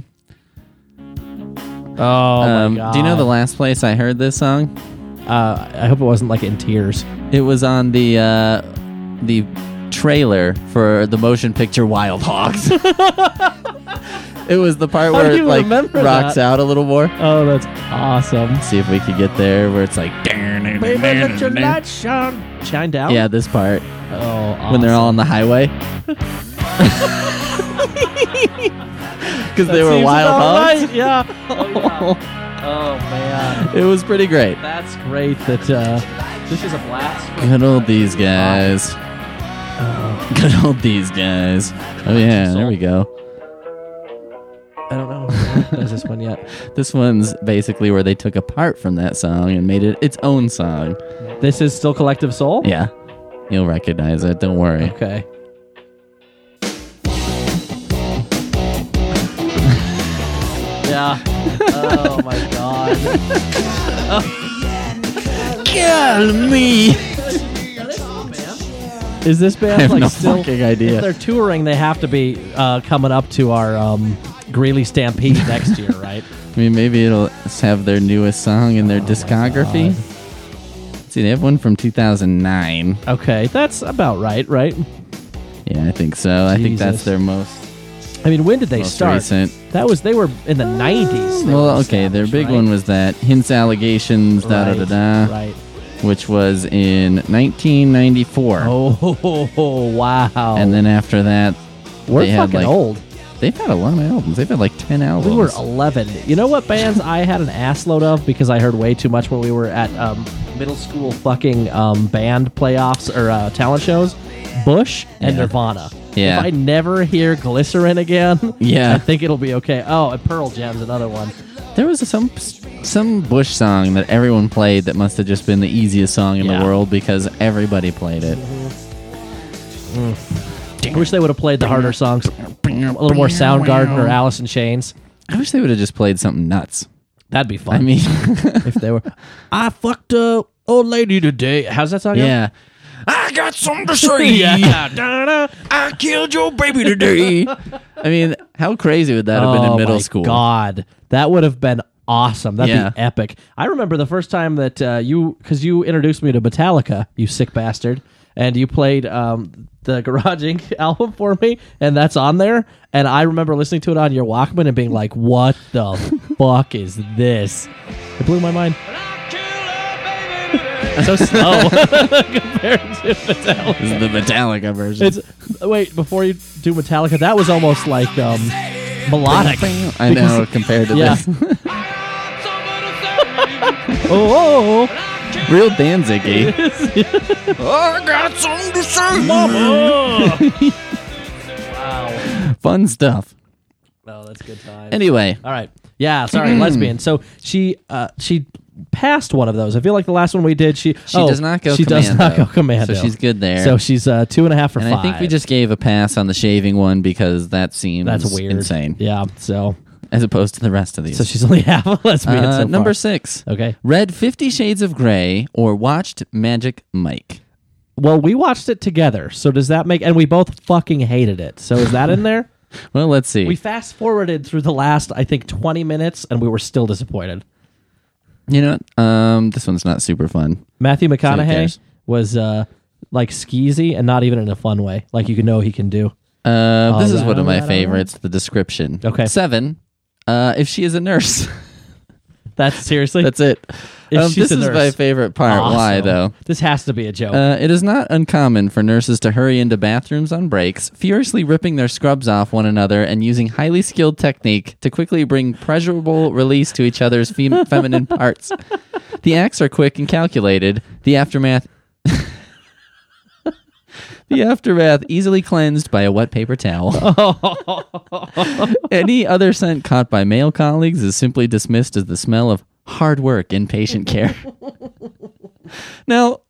Oh um, my god! do you know the last place I heard this song? Uh, I hope it wasn't like In Tears. It was on the uh, the trailer for the motion picture Wild Hogs. It was the part How where do it you like remember rocks that? out a little more. Oh, that's awesome. See if we could get there where it's like Baby, let your light shine. Shine down? yeah, this part Oh, awesome. when they're all on the highway. Because they were Seems wild about hogs. right, Yeah. Oh, yeah. Oh, man. It was pretty great. That's great that uh, this is a blast. Good old these guys. Good old these guys. Oh yeah, there we go. I don't know who does this one yet. This one's basically where they took a part from that song and made it its own song. This is still Collective Soul? Yeah, you'll recognize it. Don't worry. Okay. Yeah. Oh my god. Kill me. Is this band I have like no still? fucking idea. If they're touring, they have to be uh, coming up to our um, Greeley Stampede next year, right? I mean, maybe it'll have their newest song in their discography. Let's see, they have one from two thousand nine. Okay, that's about right, right? Yeah, I think so. I think that's Jesus. their most, I mean, when did they most start? recent. That was they were in the nineties. Well, okay, their big one was that Hints Allegations, da da da da, Right. which was in nineteen ninety-four. Oh, wow. And then after that, we're they had fucking like, old. They've had a lot of albums. They've had like ten albums. We were eleven. You know what bands I had an ass load of because I heard way too much when we were at um, middle school fucking um, band playoffs or uh, talent shows? Bush and Yeah. Nirvana. Yeah. If I never hear Glycerin again, Yeah. I think it'll be okay. Oh, and Pearl Jam's another one. There was some some Bush song that everyone played that must have just been the easiest song in Yeah. the world because everybody played it. I wish they would have played the harder songs. A little more Soundgarden or Alice in Chains. I wish they would have just played something nuts. That'd be fun. I mean, if they were, I fucked a old lady today. How's that song? go? yeah. I got something to say. Yeah. Da-da. I killed your baby today. I mean, how crazy would that have been Oh in middle my school? God, that would have been awesome. That'd Yeah. be epic. I remember the first time that uh, you, because you introduced me to Metallica, you sick bastard, and you played um, the Garage Incorporated album for me, and that's on there. And I remember listening to it on your Walkman and being like, "What the fuck is this?" It blew my mind. So slow compared to Metallica. This is the Metallica version. It's wait before you do Metallica. That was almost like um, melodic. I know, compared to Yeah. this. Oh, oh, Real Danzig-y. I got something to say. oh. Wow. Fun stuff. Oh, that's good time. Anyway, All right. Yeah. Sorry, lesbian. So she uh, she passed one of those. I feel like the last one we did, she she oh, does not go She commando. does not go commando. So she's good there. So she's uh, two and a half for and five. I think we just gave a pass on the shaving one because that seems that's weird. insane. Yeah. So As opposed to the rest of these. so she's only half a lesbian. Uh, so far. number six. Okay. Read Fifty Shades of Grey or watched Magic Mike. Well, we watched it together. So does that make? And we both fucking hated it. So is that in there? Well, let's see. We fast forwarded through the last, I think, twenty minutes, and we were still disappointed. you know what? Um, this one's not super fun. Matthew who McConaughey cares? was uh, like skeezy and not even in a fun way. Like you can know he can do. Uh, this is Alright, one of my alright, alright. favorites, the description. Okay. Seven, uh, if she is a nurse. That's seriously. That's it. If Um, she's this a is nurse. my favorite part. Why, Awesome. though? This has to be a joke. Uh, it is not uncommon for nurses to hurry into bathrooms on breaks, furiously ripping their scrubs off one another and using highly skilled technique to quickly bring pleasurable release to each other's fem- feminine parts. The acts are quick and calculated. The aftermath... The aftermath easily cleansed by a wet paper towel. Any other scent caught by male colleagues is simply dismissed as the smell of hard work in patient care. Now,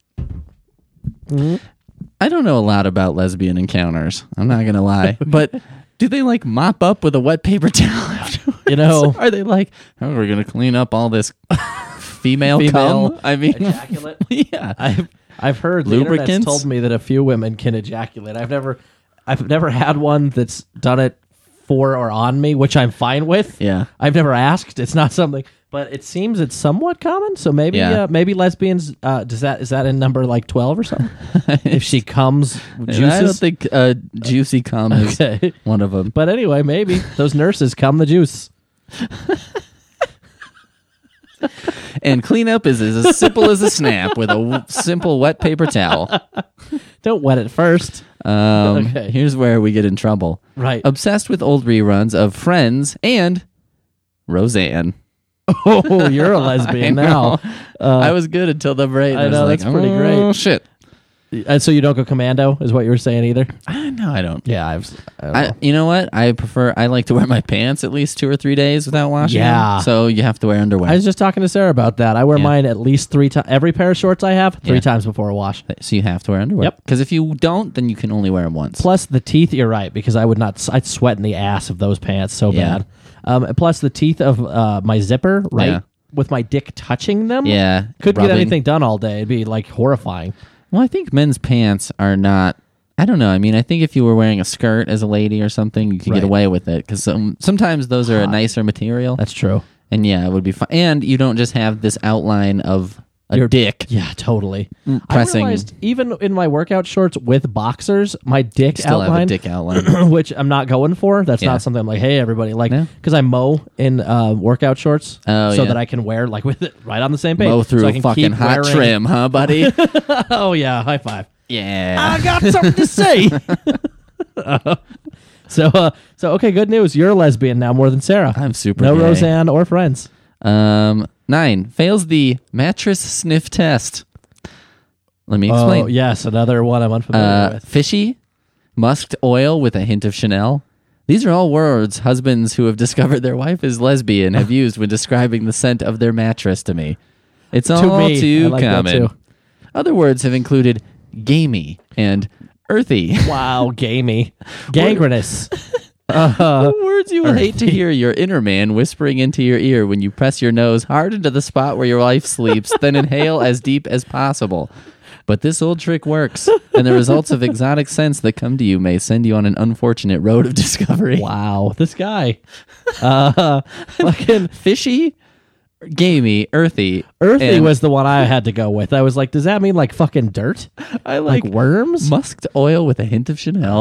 I don't know a lot about lesbian encounters. I'm not going to lie. But do they like mop up with a wet paper towel afterwards? You know- Are they like, oh, we're going to clean up all this female, Female cum? I mean, ejaculate. yeah. I've I've heard the internet's Lubricants? told me that a few women can ejaculate. I've never I've never had one that's done it for or on me, which I'm fine with. Yeah. I've never asked. It's not something. But but it seems it's somewhat common. So maybe Yeah. uh, maybe lesbians. Uh, does that is that in number like twelve or something? If she comes, juices. I don't think uh, juicy cum is Okay. one of them. But anyway, maybe those nurses come the juice. And cleanup is as simple as a snap with a w- simple wet paper towel. Don't wet it first. Um, Okay. Here's where we get in trouble. Right. Obsessed with old reruns of Friends and Roseanne. Oh, you're a lesbian I now. know. I was good until the break. I was know, like, that's pretty oh, great. Shit. And so you don't go commando, is what you were saying either? I, no, I don't. Yeah, I've. I don't I, know. you know what? I prefer. I like to wear my pants at least two or three days without washing Yeah. them. So you have to wear underwear. I was just talking to Sarah about that. I wear Yeah. mine at least three times. Every pair of shorts I have, three Yeah. times before a wash. so you have to wear underwear. Yep. Because if you don't, then you can only wear them once. Plus the teeth. You're right, because I would not. I'd sweat in the ass of those pants so Yeah. bad. Um, plus the teeth of uh, my zipper, right, Yeah. with my dick touching them. Yeah. Couldn't rubbing. get anything done all day. It'd be like horrifying. Well, I think men's pants are not. I don't know. I mean, I think if you were wearing a skirt as a lady or something, you could Right. get away with it because some, sometimes those are a nicer material. That's true. And yeah, it would be fine. And you don't just have this outline of a Your- dick. Yeah, totally. pressing- I realized even in my workout shorts with boxers, my dick Still have a outline, dick outline. which I'm not going for. That's Yeah. not something I'm like, hey, everybody, like, No? because I mow in uh, workout shorts, Oh, so yeah. that I can wear like with it right on the same page. Mow through so I a can fucking keep hot wearing- trim, huh, buddy? Oh yeah, high five. Yeah. I got something to say. so, uh, so okay, good news. You're a lesbian now more than Sarah. I'm super no gay. Roseanne or Friends. Um, nine fails the mattress sniff test. Let me explain. Oh yes, another one I'm unfamiliar uh, with. fishy, musked oil with a hint of Chanel. These are all words husbands who have discovered their wife is lesbian have used when describing the scent of their mattress to me. It's all me. too I like that common. too. Other words have included gamey and earthy. Wow, gamey, gangrenous. Uh, Words you will hate to hear your inner man whispering into your ear when you press your nose hard into the spot where your wife sleeps, then inhale as deep as possible. But this old trick works, and the results of exotic scents that come to you may send you on an unfortunate road of discovery. wow, this guy, uh, fucking Fishy, gamey, earthy. earthy and was the one I had to go with. I was like, does that mean like fucking dirt? I Like like worms? musked oil with a hint of Chanel.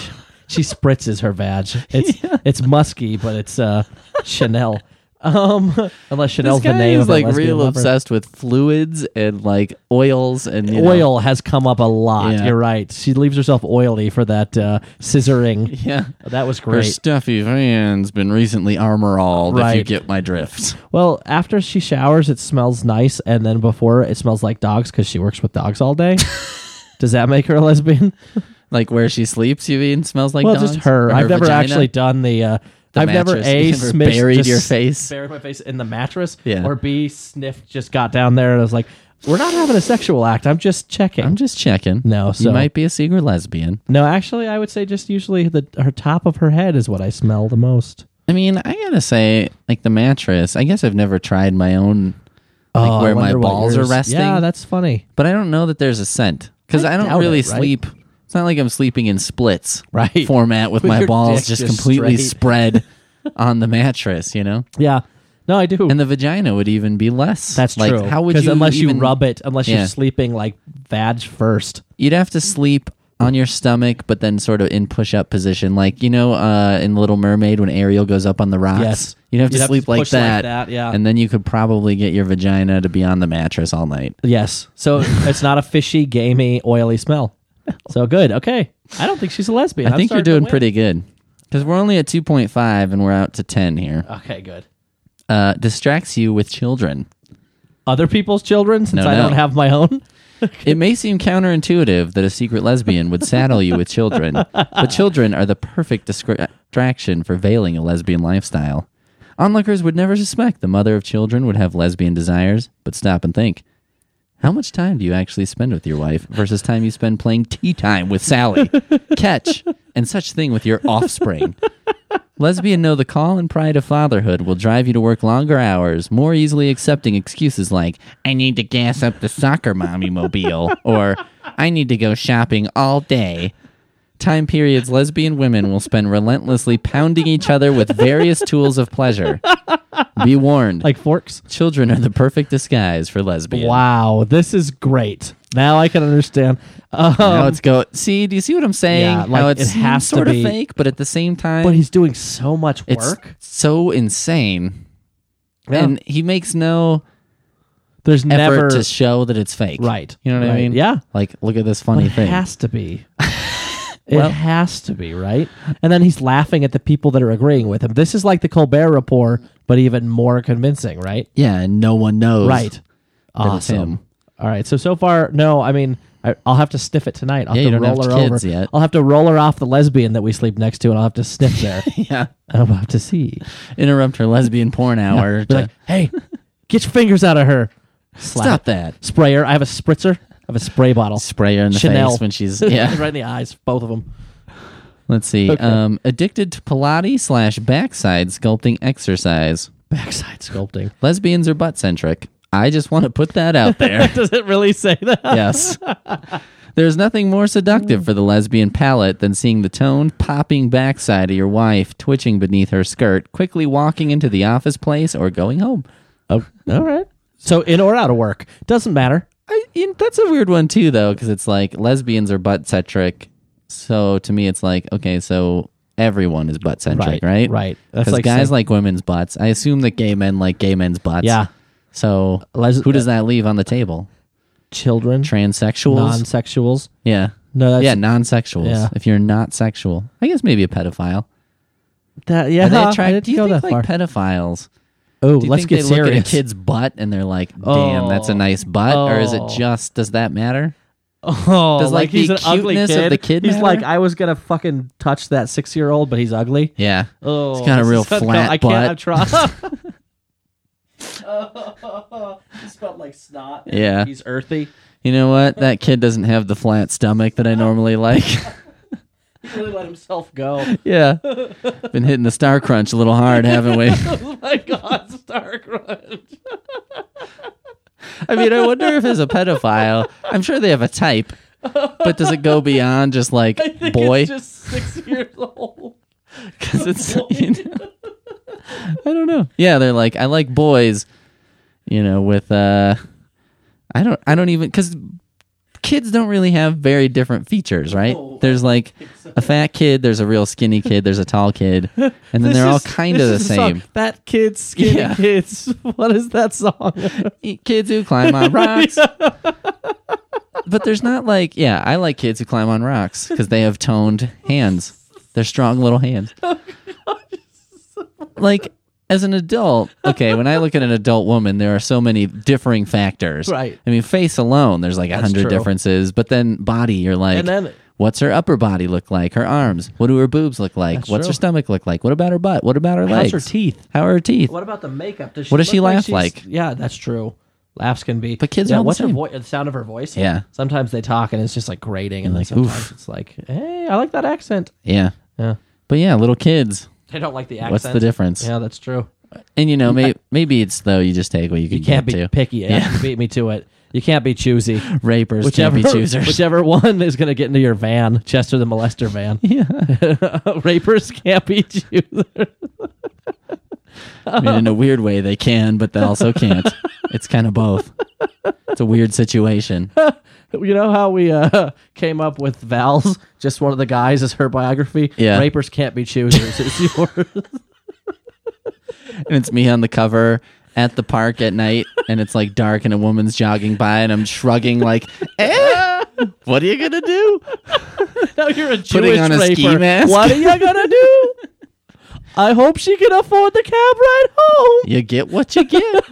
She spritzes her vag. It's it's musky, but it's uh, Chanel. Um, unless Chanel's This the guy name is of a like lesbian real lover. obsessed with fluids and like oils and you know, Oil has come up a lot. Yeah. You're right. She leaves herself oily for that uh, scissoring. Yeah. That was Her great. stuffy van's been recently armor-alled, if you Right. get my drift. Well, after she showers, it smells nice, and then before it smells like dogs because she works with dogs all day. Does that make her a lesbian? Like where she sleeps, you mean, smells like well, dogs? just her. Or I've never vagina? actually done the. Uh, The I've never mattress. a You never smidge buried just your face? buried my face in the mattress, Yeah. or b sniffed just got down there and I was like, we're not having a sexual act. I'm just checking. I'm just checking. No, so you might be a secret lesbian. no, actually, I would say just usually the her top of her head is what I smell the most. I mean, I gotta say, like the mattress. I guess I've never tried my own, like Oh, I where my wonder what balls are yours- resting. Yeah, that's funny. but I don't know that there's a scent because I I, don't doubt really it, right? sleep. It's not like I'm sleeping in splits Right. format with, With my your balls dick just just completely straight. spread on the mattress. You know, Yeah, no, I do. and the vagina would even be less. That's like, true. How would 'Cause you unless even, you rub it, unless Yeah. you're sleeping like vag first. You'd have to sleep on your stomach, but then sort of in push-up position, like you know, uh, in Little Mermaid when Ariel goes up on the rocks. Yes. You'd have to You'd have sleep to like, push like that, that, yeah. and then you could probably get your vagina to be on the mattress all night. Yes, so it's not a fishy, gamey, oily smell. So good. Okay, I don't think she's a lesbian. I I'm think you're starting to doing win. pretty good because we're only at two point five and we're out to ten here. Okay, good. Uh, distracts you with children. Other people's children, since No, I no. don't have my own. It may seem counterintuitive that a secret lesbian would saddle you with children, but children are the perfect distra- distraction for veiling a lesbian lifestyle. Onlookers would never suspect the mother of children would have lesbian desires, but stop and think. How much time do you actually spend with your wife versus time you spend playing tea time with Sally, catch, and such thing with your offspring? Lesbian know the call and pride of fatherhood will drive you to work longer hours, more easily accepting excuses like, I need to gas up the soccer mommy mobile, or I need to go shopping all day. time periods, lesbian women will spend relentlessly pounding each other with various tools of pleasure. Be warned, Like forks? children are the perfect disguise for lesbian. Wow, this is great. Now I can understand. Um, Now it's go. See, do you see what I'm saying? Yeah, like, How it's it has to sort be- of fake, but at the same time, but he's doing so much it's work. so insane, Yeah. and he makes no There's effort never to show that it's fake. right. You know what I right. mean? Yeah. Like, look at this But funny it thing. has to be. It Well- has to be, right? And then he's laughing at the people that are agreeing with him. This is like the Colbert Report, but even more convincing, right? Yeah, and no one knows. Right. that it's Awesome. him. All right. So so far, no. I mean, I, I'll have to sniff it tonight. I'll Yeah, have you to don't roll have her kids over. yet. I'll have to roll her off the lesbian that we sleep next to, and I'll have to sniff there. Yeah. and I'll have to see. Interrupt her lesbian porn hour. Be to- like, hey, get your fingers out of her. Slap Stop it. that. Spray her. I have a spritzer. I have a spray bottle. Spray her in the Chanel. face when she's yeah. right in the eyes, both of them. Let's see. Okay. Um, addicted to Pilates slash backside sculpting exercise. Backside sculpting. Lesbians are butt centric. I just want to put that out there. Does it really say that? Yes. There's nothing more seductive for the lesbian palate than seeing the toned, popping backside of your wife twitching beneath her skirt, quickly walking into the office place or going home. Oh, all right. So in or out of work doesn't matter. I, you- that's a weird one too, though, because it's like lesbians are butt centric. So to me, it's like, okay, so everyone is butt centric, right? Right. That's Because like guys saying- like women's butts. I assume that gay men like gay men's butts. Yeah. So Les- who does that leave on the table? children, Transsexuals? non-sexuals. yeah. No, that's yeah, non-sexuals. Yeah. If you're not sexual, I guess maybe a pedophile. that. Yeah, Are they I attract- didn't do you go think that like far. pedophiles? Oh, Do you let's think get they look serious. at a kid's butt and they're like, "Damn, that's a Oh. nice butt," or is it Oh. just does that matter? Oh, Does, like, he's the an ugly cuteness kid. of the kid He's matter? like, I was gonna fucking touch that six-year-old, but he's ugly. Yeah, Oh, he's got a this real is so- flat I butt. can't. I'm trying. He smelled like snot. Yeah. He's earthy. You know what? That kid doesn't have the flat stomach that I normally like. He really let himself go. Yeah, been hitting the Star Crunch a little hard, haven't we? Oh my God, Star Crunch. I mean, I wonder if as a pedophile, I'm sure they have a type, but does it go beyond just like I think boy? it's just six years old. Because it's, you know, I don't know. Yeah, they're like, I like boys, you know, with uh, I don't, I don't even because kids don't really have very different features, right? No, There's like a fat kid, there's a real skinny kid, there's a tall kid, and then This they're all is- kind this of the is a song. same. Fat kids, skinny Yeah. kids. What is that song? Kids who climb on rocks. But there's not like, yeah, I like kids who climb on rocks because they have toned hands. They're strong little hands. Like, as an adult, okay, when I look at an adult woman, there are so many differing factors. Right. I mean, face alone, there's like a That's hundred true. differences. But then body, you're like, And then- what's her upper body look like? Her arms? What do her boobs look like? That's What's true. her stomach look like? What about her butt? What about her How's legs? her teeth? How are her teeth? What about the makeup? Does she What does look she like laugh she's- like? Yeah, that's true. Laughs can be. But kids yeah, are all the what's her same. voice? The sound of her voice. Yeah. Sometimes they talk and it's just like grating, and then like, sometimes oof. it's like, hey, I like that accent. Yeah. Yeah, But yeah, little kids. they don't like the accent. What's the difference? Yeah, that's true. And you know, maybe maybe it's though you just take what you can You can't get be to. picky. Yeah, you beat me to it. You can't be choosy. Rapers Whichever, can't be choosers. whichever one is going to get into your van, Chester the molester van. Yeah. Rapers can't be choosers. I mean, in a weird way they can, but they also can't. It's kind of both. It's a weird situation. You know how we uh, came up with Val's? Just one of the guys as her biography. Yeah. Rapers can't be choosers. It's yours. And it's me on the cover at the park at night, and it's like dark, and a woman's jogging by, and I'm shrugging like, eh, what are you gonna do? Now you're a Jewish Putting on a raper. ski mask. What are you gonna do? I hope she can afford the cab ride home. You get what you get.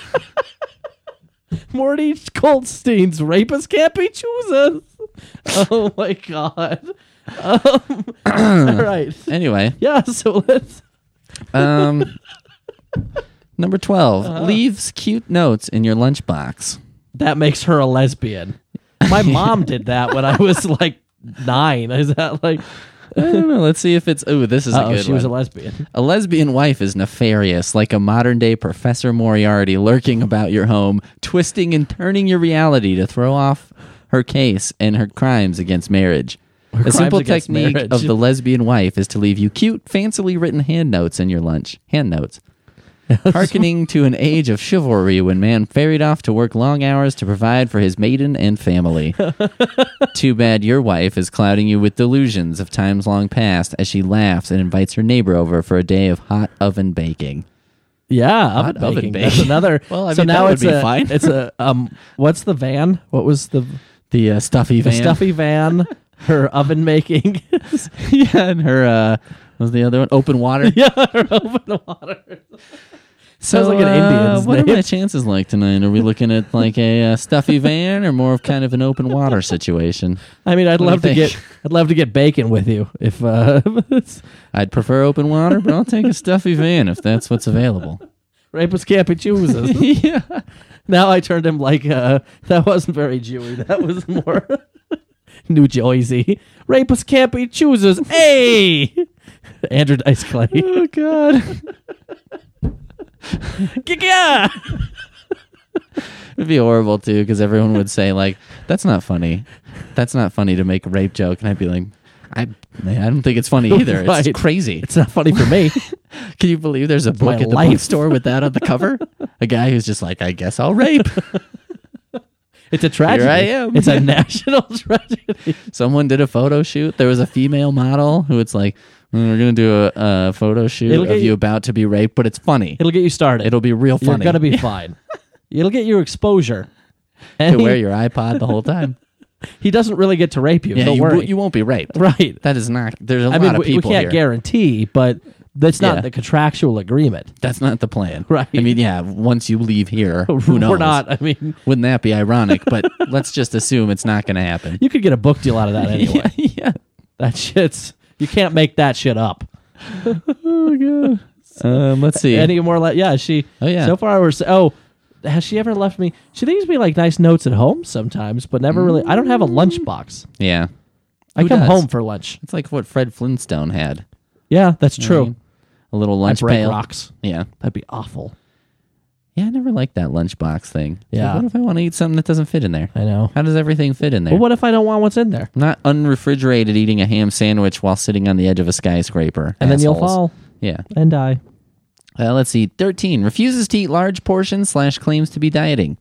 Morty Goldstein's rapists can't be choosers. Oh my god. Um, all right. Anyway, Yeah. So let's. um, number twelve Uh-huh. leaves cute notes in your lunchbox. That makes her a lesbian. My mom did that when I was like nine. Is that like? I don't know. Let's see if it's. Oh, this is Oh, a good she was a one. lesbian. A lesbian wife is nefarious, like a modern day Professor Moriarty lurking about your home, twisting and turning your reality to throw off her case and her crimes against marriage. A simple against technique marriage. of the lesbian wife is to leave you cute, fancily written hand notes in your lunch. Hand notes. Harkening to an age of chivalry when man ferried off to work long hours to provide for his maiden and family. Too bad your wife is clouding you with delusions of times long past as she laughs and invites her neighbor over for a day of hot oven baking. Yeah, Hot oven oven baking. baking. That's another. Well, I so mean, that now would it's be a, fine. It's a um. What's the van? What was the The uh, stuffy the van. stuffy van? Her oven making. Yeah, and her, uh, what was the other one? Open water. Yeah, her open water. So, Sounds like an uh, Indian's what are name. my chances like tonight? Are we looking at like a uh, stuffy van or more of kind of an open water situation? I mean, I'd What do love you to think? get. I'd love to get bacon with you if. Uh, I'd prefer open water, but I'll take a stuffy van if that's what's available. Rapist can't be choosers. Yeah. Now I turned him like uh that wasn't very Jewy. That was more New Jersey. Rapists can't be choosers. Hey, Andrew Dice Clay. Oh God. Yeah. It'd be horrible too, because everyone would say like, "That's not funny. That's not funny to make a rape joke," and I'd be like, "I, I don't think it's funny either. It's Right. crazy." It's not funny for me. Can you believe there's a my book at the life. bookstore with that on the cover? A guy who's just like, "I guess I'll rape." It's a tragedy. Here I am. It's a national tragedy. Someone did a photo shoot. There was a female model who it's like, "Mm, we're gonna do a, a photo shoot It'll of get you you- about to be raped, but it's funny. It'll get you started. It'll be real You're funny. gonna be fine. It'll get you exposure. to And wear he, your iPod the whole time. he doesn't really get to rape you. Yeah, Don't you, worry. w- you won't be raped. right. That is not. There's a I lot mean, of we, we people can't here. guarantee, but that's not Yeah. the contractual agreement. That's not the plan. Right. I mean, yeah. Once you leave here, who knows? We're not. I mean, Wouldn't that be ironic? But let's just assume it's not going to happen. you could get a book deal out of that anyway. yeah, yeah. That shit's. You can't make that shit up. Oh god. Um, let's see. Any more? Le- yeah, she. Oh, yeah. So far, we're. s- Oh, has she ever left me? She leaves me like nice notes at home sometimes, but never really. I don't have a lunchbox. yeah. I Who come does? home for lunch. It's like what Fred Flintstone had. Yeah, that's You know what I true. mean? A little I lunch break pail. rocks. Yeah. That'd be awful. Yeah, I never liked that lunchbox thing. It's like, Yeah. what if I want to eat something that doesn't fit in there? I know. How does everything fit in there? Well, what if I don't want what's in there? I'm not unrefrigerated eating a ham sandwich while sitting on the edge of a skyscraper. And then you'll Assholes. fall Yeah. and die. Uh, let's see. thirteen. Refuses to eat large portions slash claims to be dieting.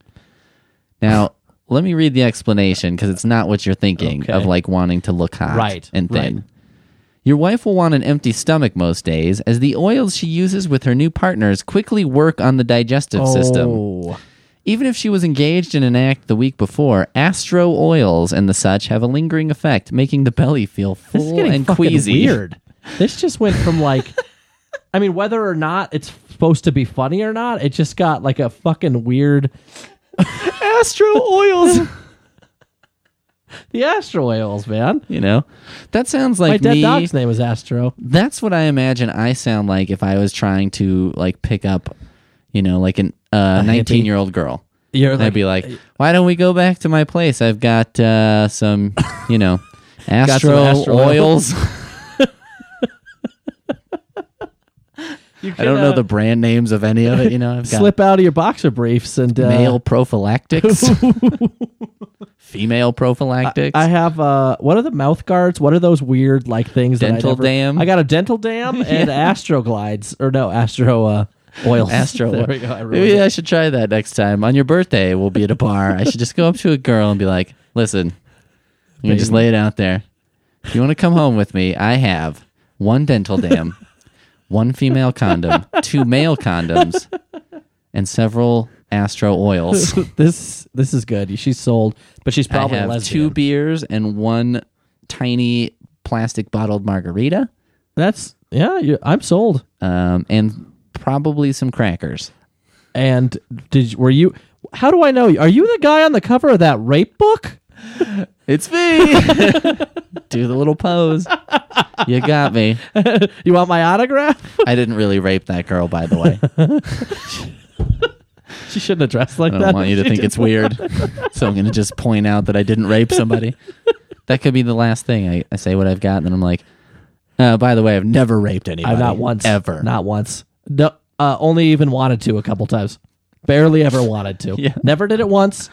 Now, let me read the explanation because it's not what you're thinking Okay. of like wanting to look hot Right, and thin. right. Your wife will want an empty stomach most days as the oils she uses with her new partners quickly work on the digestive system. Oh. Even if she was engaged in an act the week before, astro oils and the such have a lingering effect, making the belly feel This is full getting and fucking queasy. weird. This just went from like, I mean, whether or not it's supposed to be funny or not, it just got like a fucking weird. Astro oils. The Astro oils, man. You know, that sounds My like dead me. dog's name is Astro. That's what I imagine I sound like if I was trying to like pick up, you know, like an uh, hippie. nineteen-year-old girl. You're And I'd be like, why don't we go back to my place? I've got uh, some, you know, astro, Astro oils. you I don't know the brand names of any of it. You know, I've got slip out of your boxer briefs and uh, male prophylactics, female prophylactics. I have uh, what are the mouth guards? What are those weird like things? Dental that I never, dam? I got a dental dam and Astro glides, or no Astro uh, oils. Astro. There we go. I ruined Maybe it. I should try that next time. On your birthday, we'll be at a bar. I should just go up to a girl and be like, listen, I'm going to just lay it out there. If you want to come home with me, I have one dental dam, one female condom, two male condoms, and several astro oils. this this is good. She's sold, but she's probably I a have lesbian. two beers and one tiny plastic bottled margarita, That's yeah. You, I'm sold. um, and probably some crackers. And did were you? How do I know you? Are you the guy on the cover of that rape book? It's me. Do the little pose. You got me. You want my autograph? I didn't really rape that girl, by the way. She shouldn't have dressed like I that. don't want you to She think did- it's weird. So I'm going to just point out that I didn't rape somebody. That could be the last thing. I, I say what I've got, and then I'm like, uh, by the way, I've never raped anybody. I've not once. Ever. Not once. No, uh, only even wanted to a couple times. Barely ever wanted to. Yeah. Never did it once.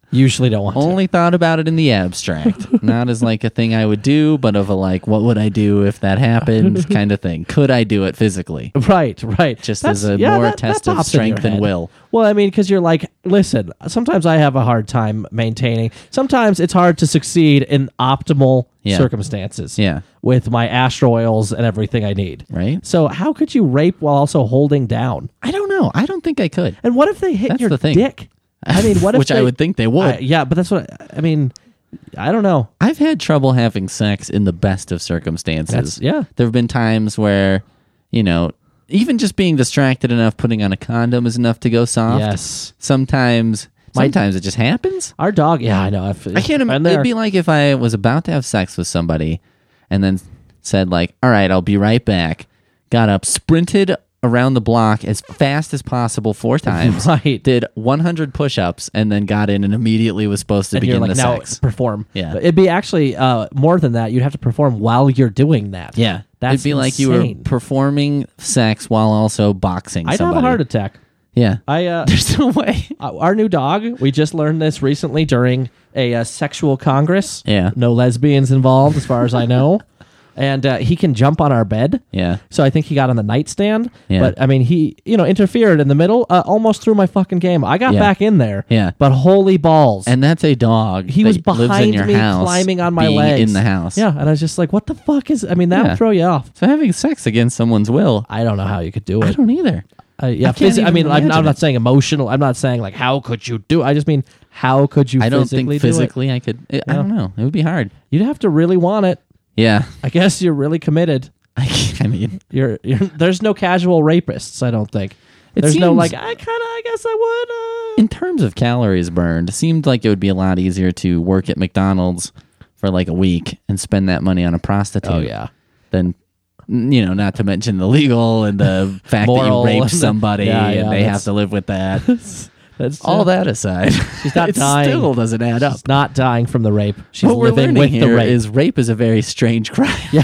Usually don't want Only thought about it in the abstract, not as like a thing I would do, but of a like, what would I do if that happened kind of thing. Could I do it physically? to. Right, right. Just That's- as a yeah, more that- test that of pops in your strength and head. will. Well, I mean, because you're like, listen, sometimes I have a hard time maintaining. Sometimes it's hard to succeed in optimal Yeah. circumstances. Yeah. With my astro oils and everything I need. Right? So how could you rape while also holding down? I don't know. I don't think I could. And what if they hit That's your the thing. dick? I mean, what if Which I they- would think they would. I- yeah, but that's what I mean. I don't know. I've had trouble having sex in the best of circumstances. That's- yeah. There have been times where, you know, even just being distracted enough, putting on a condom is enough to go soft. Yes. Sometimes, My- sometimes it just happens. Our dog. Yeah, I know. I've, I can't been imagine. there. It'd be like if I was about to have sex with somebody and then said like, all right, I'll be right back. Got up, sprinted around the block as fast as possible four times. Right. Did one hundred push-ups and then got in and immediately was supposed to and begin you're like, the now sex. perform. Yeah. But it'd be actually uh, more than that. You'd have to perform while you're doing that. Yeah. That's It'd be like you were insane. performing sex while also boxing I'd somebody. have a heart attack. Yeah. I uh, There's no way. uh, our new dog. We just learned this recently during a uh, sexual congress. Yeah. No lesbians involved, as far as I know. And uh, he can jump on our bed. Yeah. So I think he got on the nightstand. Yeah. But I mean, he you know interfered in the middle, uh, almost threw my fucking game. I got Yeah. back in there. Yeah. But holy balls! And that's a dog. he that was lives in behind your me, house, climbing on my being legs in the house. Yeah, and I was just like, "What the fuck is?" I mean, that Yeah. would throw you off. So having sex against someone's will, I don't know how you could do I it. don't either. Uh, yeah, I can't phys- I even mean, I'm, imagine I'm not it. saying emotional. I'm not saying like how could you do. I just mean how could you? I don't physically think do it? physically I could. I I don't know. It would be hard. You'd have to really want it. Yeah. I guess you're really committed. I, I mean, You're, you're there's no casual rapists. I don't think. It There's no seems- like I kind of. I guess I would. Uh, in terms of calories burned, it seemed like it would be a lot easier to work at McDonald's for like a week and spend that money on a prostitute. oh yeah. Than, you know, not to mention the legal and the fact Moral that you and raped the- somebody yeah, and yeah, they that's- have to live with that. That's All that aside, She's not it dying. still doesn't add up. She's not dying from the rape. She's what we're living learning with here the rape. is rape is a very strange crime. Yeah.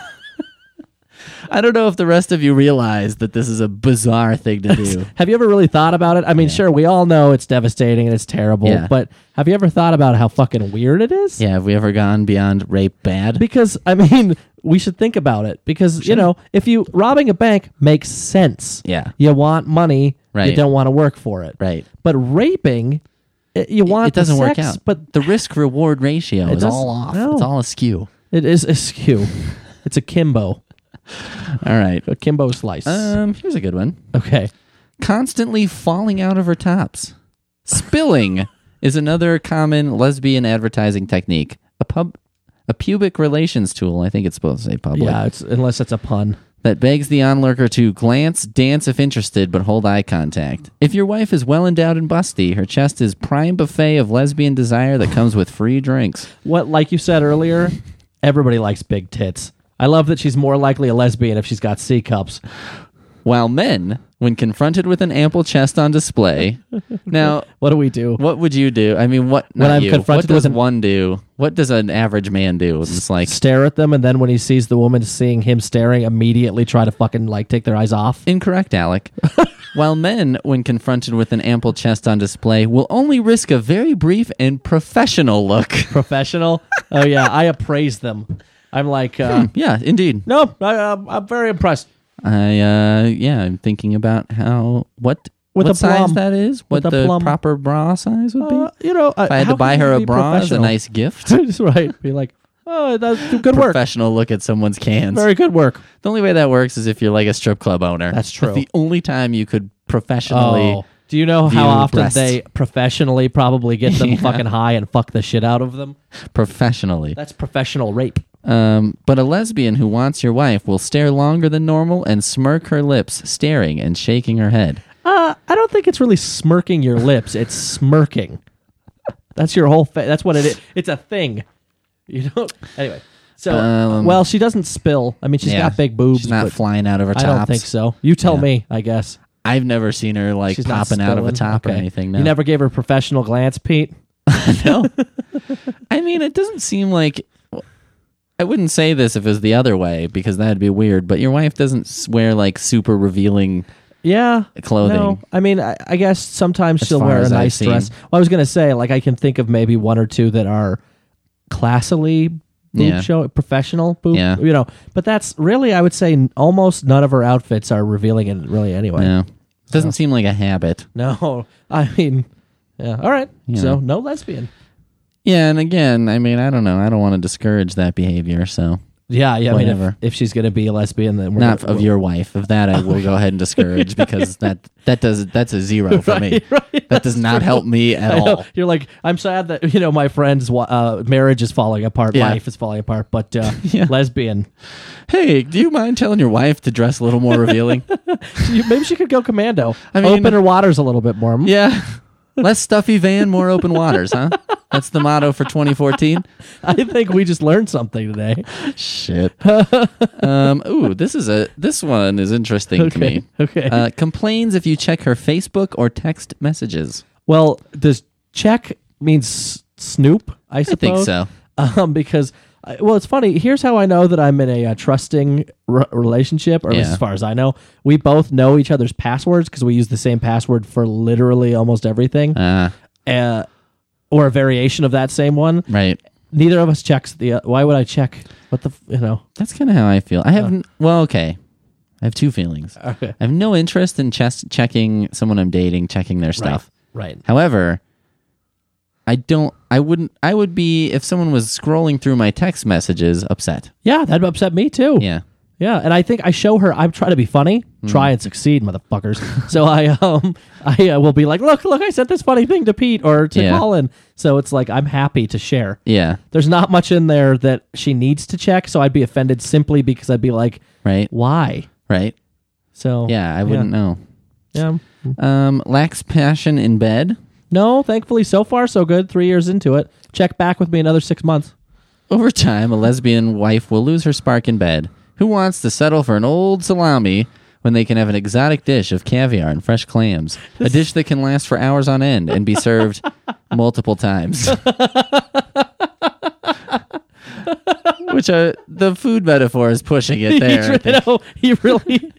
I don't know if the rest of you realize that this is a bizarre thing to do. Have you ever really thought about it? I mean, sure, we all know it's devastating and it's terrible, Yeah. but have you ever thought about how fucking weird it is? Yeah, have we ever gone beyond rape bad? Because I mean, we should think about it. Because you know, if you robbing a bank makes sense. Yeah. You want money. You Right. don't want to work for it. Right. But raping, i- you want It doesn't the work sex, out. But the risk reward ratio It is all doesn't- off. no. It's all askew. it is askew. It's a Kimbo, All right. a Kimbo slice. Um, here's a good one. okay. Constantly falling out of her tops. Spilling is another common lesbian advertising technique. A pub a pubic relations tool, I think it's supposed to say public. Yeah, it's unless it's a pun. That begs the onlooker to glance, dance if interested, but hold eye contact. If your wife is well endowed and busty, her chest is prime buffet of lesbian desire that comes with free drinks. What, like you said earlier, everybody likes big tits. I love that she's more likely a lesbian if she's got C cups. While men, when confronted with an ample chest on display, now What do we do? what would you do? I mean, what? When not I'm you. confronted what does with an- one do? What does an average man do? It's like Stare at them, and then when he sees the woman seeing him staring, immediately try to fucking like take their eyes off. incorrect, Alec. While men, when confronted with an ample chest on display, will only risk a very brief and professional look. Professional. Oh yeah, I appraise them. I'm like, uh, Yeah, indeed. no, I, I'm, I'm very impressed. I uh yeah, I'm thinking about how what With what a size plum. that is, what With a the plum. proper bra size would be. Uh, you know, uh, if I had how to buy can her you a be bra as a professional? nice gift, That's right. Be like, oh, that's good work. professional look at someone's cans. Very good work. The only way that works is if you're like a strip club owner. That's true. That's the only time you could professionally. Oh, do you know how view often breasts. they professionally probably get them fucking high and fuck the shit out of them? Professionally. That's professional rape. Um, but a lesbian who wants your wife will stare longer than normal and smirk her lips, staring and shaking her head. Uh, I don't think it's really smirking your lips. It's smirking. That's your whole. Fa- that's what it is. It's a thing. You don't. Anyway. So, Um, well, she doesn't spill. I mean, she's Yeah. got big boobs. She's not but flying out of her I tops. don't think so. You tell Yeah. me. I guess I've never seen her like she's not popping out of a spilling. top or Okay. anything. No. You never gave her a professional glance, Pete. No. I mean, it doesn't seem like. I wouldn't say this if it was the other way because that'd be weird. But your wife doesn't s- wear like super revealing Yeah. clothing. No, I mean, I, I guess sometimes As she'll far wear a as I've nice seen. dress. Well, I was gonna say, like, I can think of maybe one or two that are classily boob Yeah. show, professional boob. Yeah. You know, but that's really, I would say, n- almost none of her outfits are revealing it really anyway. No, doesn't seem like a habit. No, I mean, yeah. All right. Yeah. So no lesbian. Yeah, and again, I mean, I don't know. I don't want to discourage that behavior, so Yeah, yeah. I mean, Whatever. if, if she's gonna be a lesbian, then we're not gonna, of your wife. Of that, I will go ahead and discourage because that that does that's a zero for me. Right, right, That does not help me at I know. all. You're like, I'm sad that you know my friend's wa- uh, marriage is falling apart, Yeah. life is falling apart, but uh, Yeah. lesbian. Hey, do you mind telling your wife to dress a little more revealing? She- Maybe she could go commando. I mean- open her waters a little bit more. Yeah. Less stuffy van, more open waters, huh? That's the motto for twenty fourteen. I think we just learned something today. Shit. um, ooh, this is a this one is interesting to me. Okay. Uh, complains if you check her Facebook or text messages. Well, does check means snoop? I I suppose. think so. Um, because I- well, it's funny. Here's how I know that I'm in a uh, trusting r- relationship, or at least Yeah. as far as I know, we both know each other's passwords because we use the same password for literally almost everything, Uh, uh, or a variation of that same one. right. Neither of us checks the. Uh, why would I check? What the f- you know? That's kind of how I feel. I have n- well, okay. I have two feelings. Okay. I have no interest in chest checking someone I'm dating, checking their stuff. Right. However, I don't. I wouldn't. I would be if someone was scrolling through my text messages, upset. Yeah, that'd upset me too. Yeah. Yeah, and I think I show her. I'm trying to be funny, try and succeed, motherfuckers. So I um I uh, will be like, look, look, I sent this funny thing to Pete or to Yeah. Colin. So it's like I'm happy to share. Yeah. There's not much in there that she needs to check, so I'd be offended simply because I'd be like, Right. why? Right. So Yeah. I wouldn't know. Yeah. Um, lacks passion in bed. No, thankfully, so far so good. Three years into it. Check back with me another six months. Over time, a lesbian wife will lose her spark in bed. Who wants to settle for an old salami when they can have an exotic dish of caviar and fresh clams? A dish that can last for hours on end and be served multiple times. Which uh, the food metaphor is pushing it there. I think. know, he really.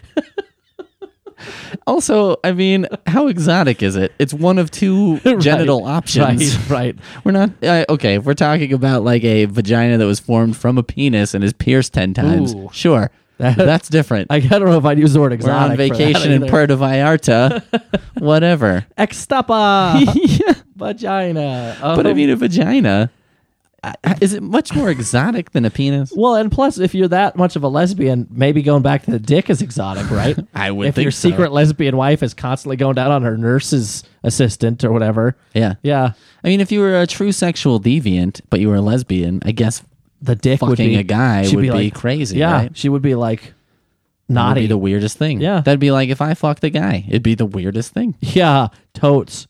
Also, I mean, how exotic is it? It's one of two genital Right, options. Right, right. We're not uh, okay. If we're talking about like a vagina that was formed from a penis and is pierced ten times, Ooh. sure, that's different. I don't know if I'd use the word We're exotic. on for that vacation in either. Puerto Vallarta, whatever. Extapa. Yeah, Vagina. but I Um, mean, a vagina I- is it much more exotic than a penis? well, and plus, if you're that much of a lesbian, maybe going back to the dick is exotic, right? I would if think your so. secret lesbian wife is constantly going down on her nurse's assistant or whatever. Yeah, Yeah, I mean, if you were a true sexual deviant but you were a lesbian, I guess the dick would fucking be a guy she'd would be, like- crazy. Yeah, right? she would be like That would naughty. be the weirdest thing. Yeah. That'd be like if I fucked a guy. It'd be the weirdest thing. yeah, totes.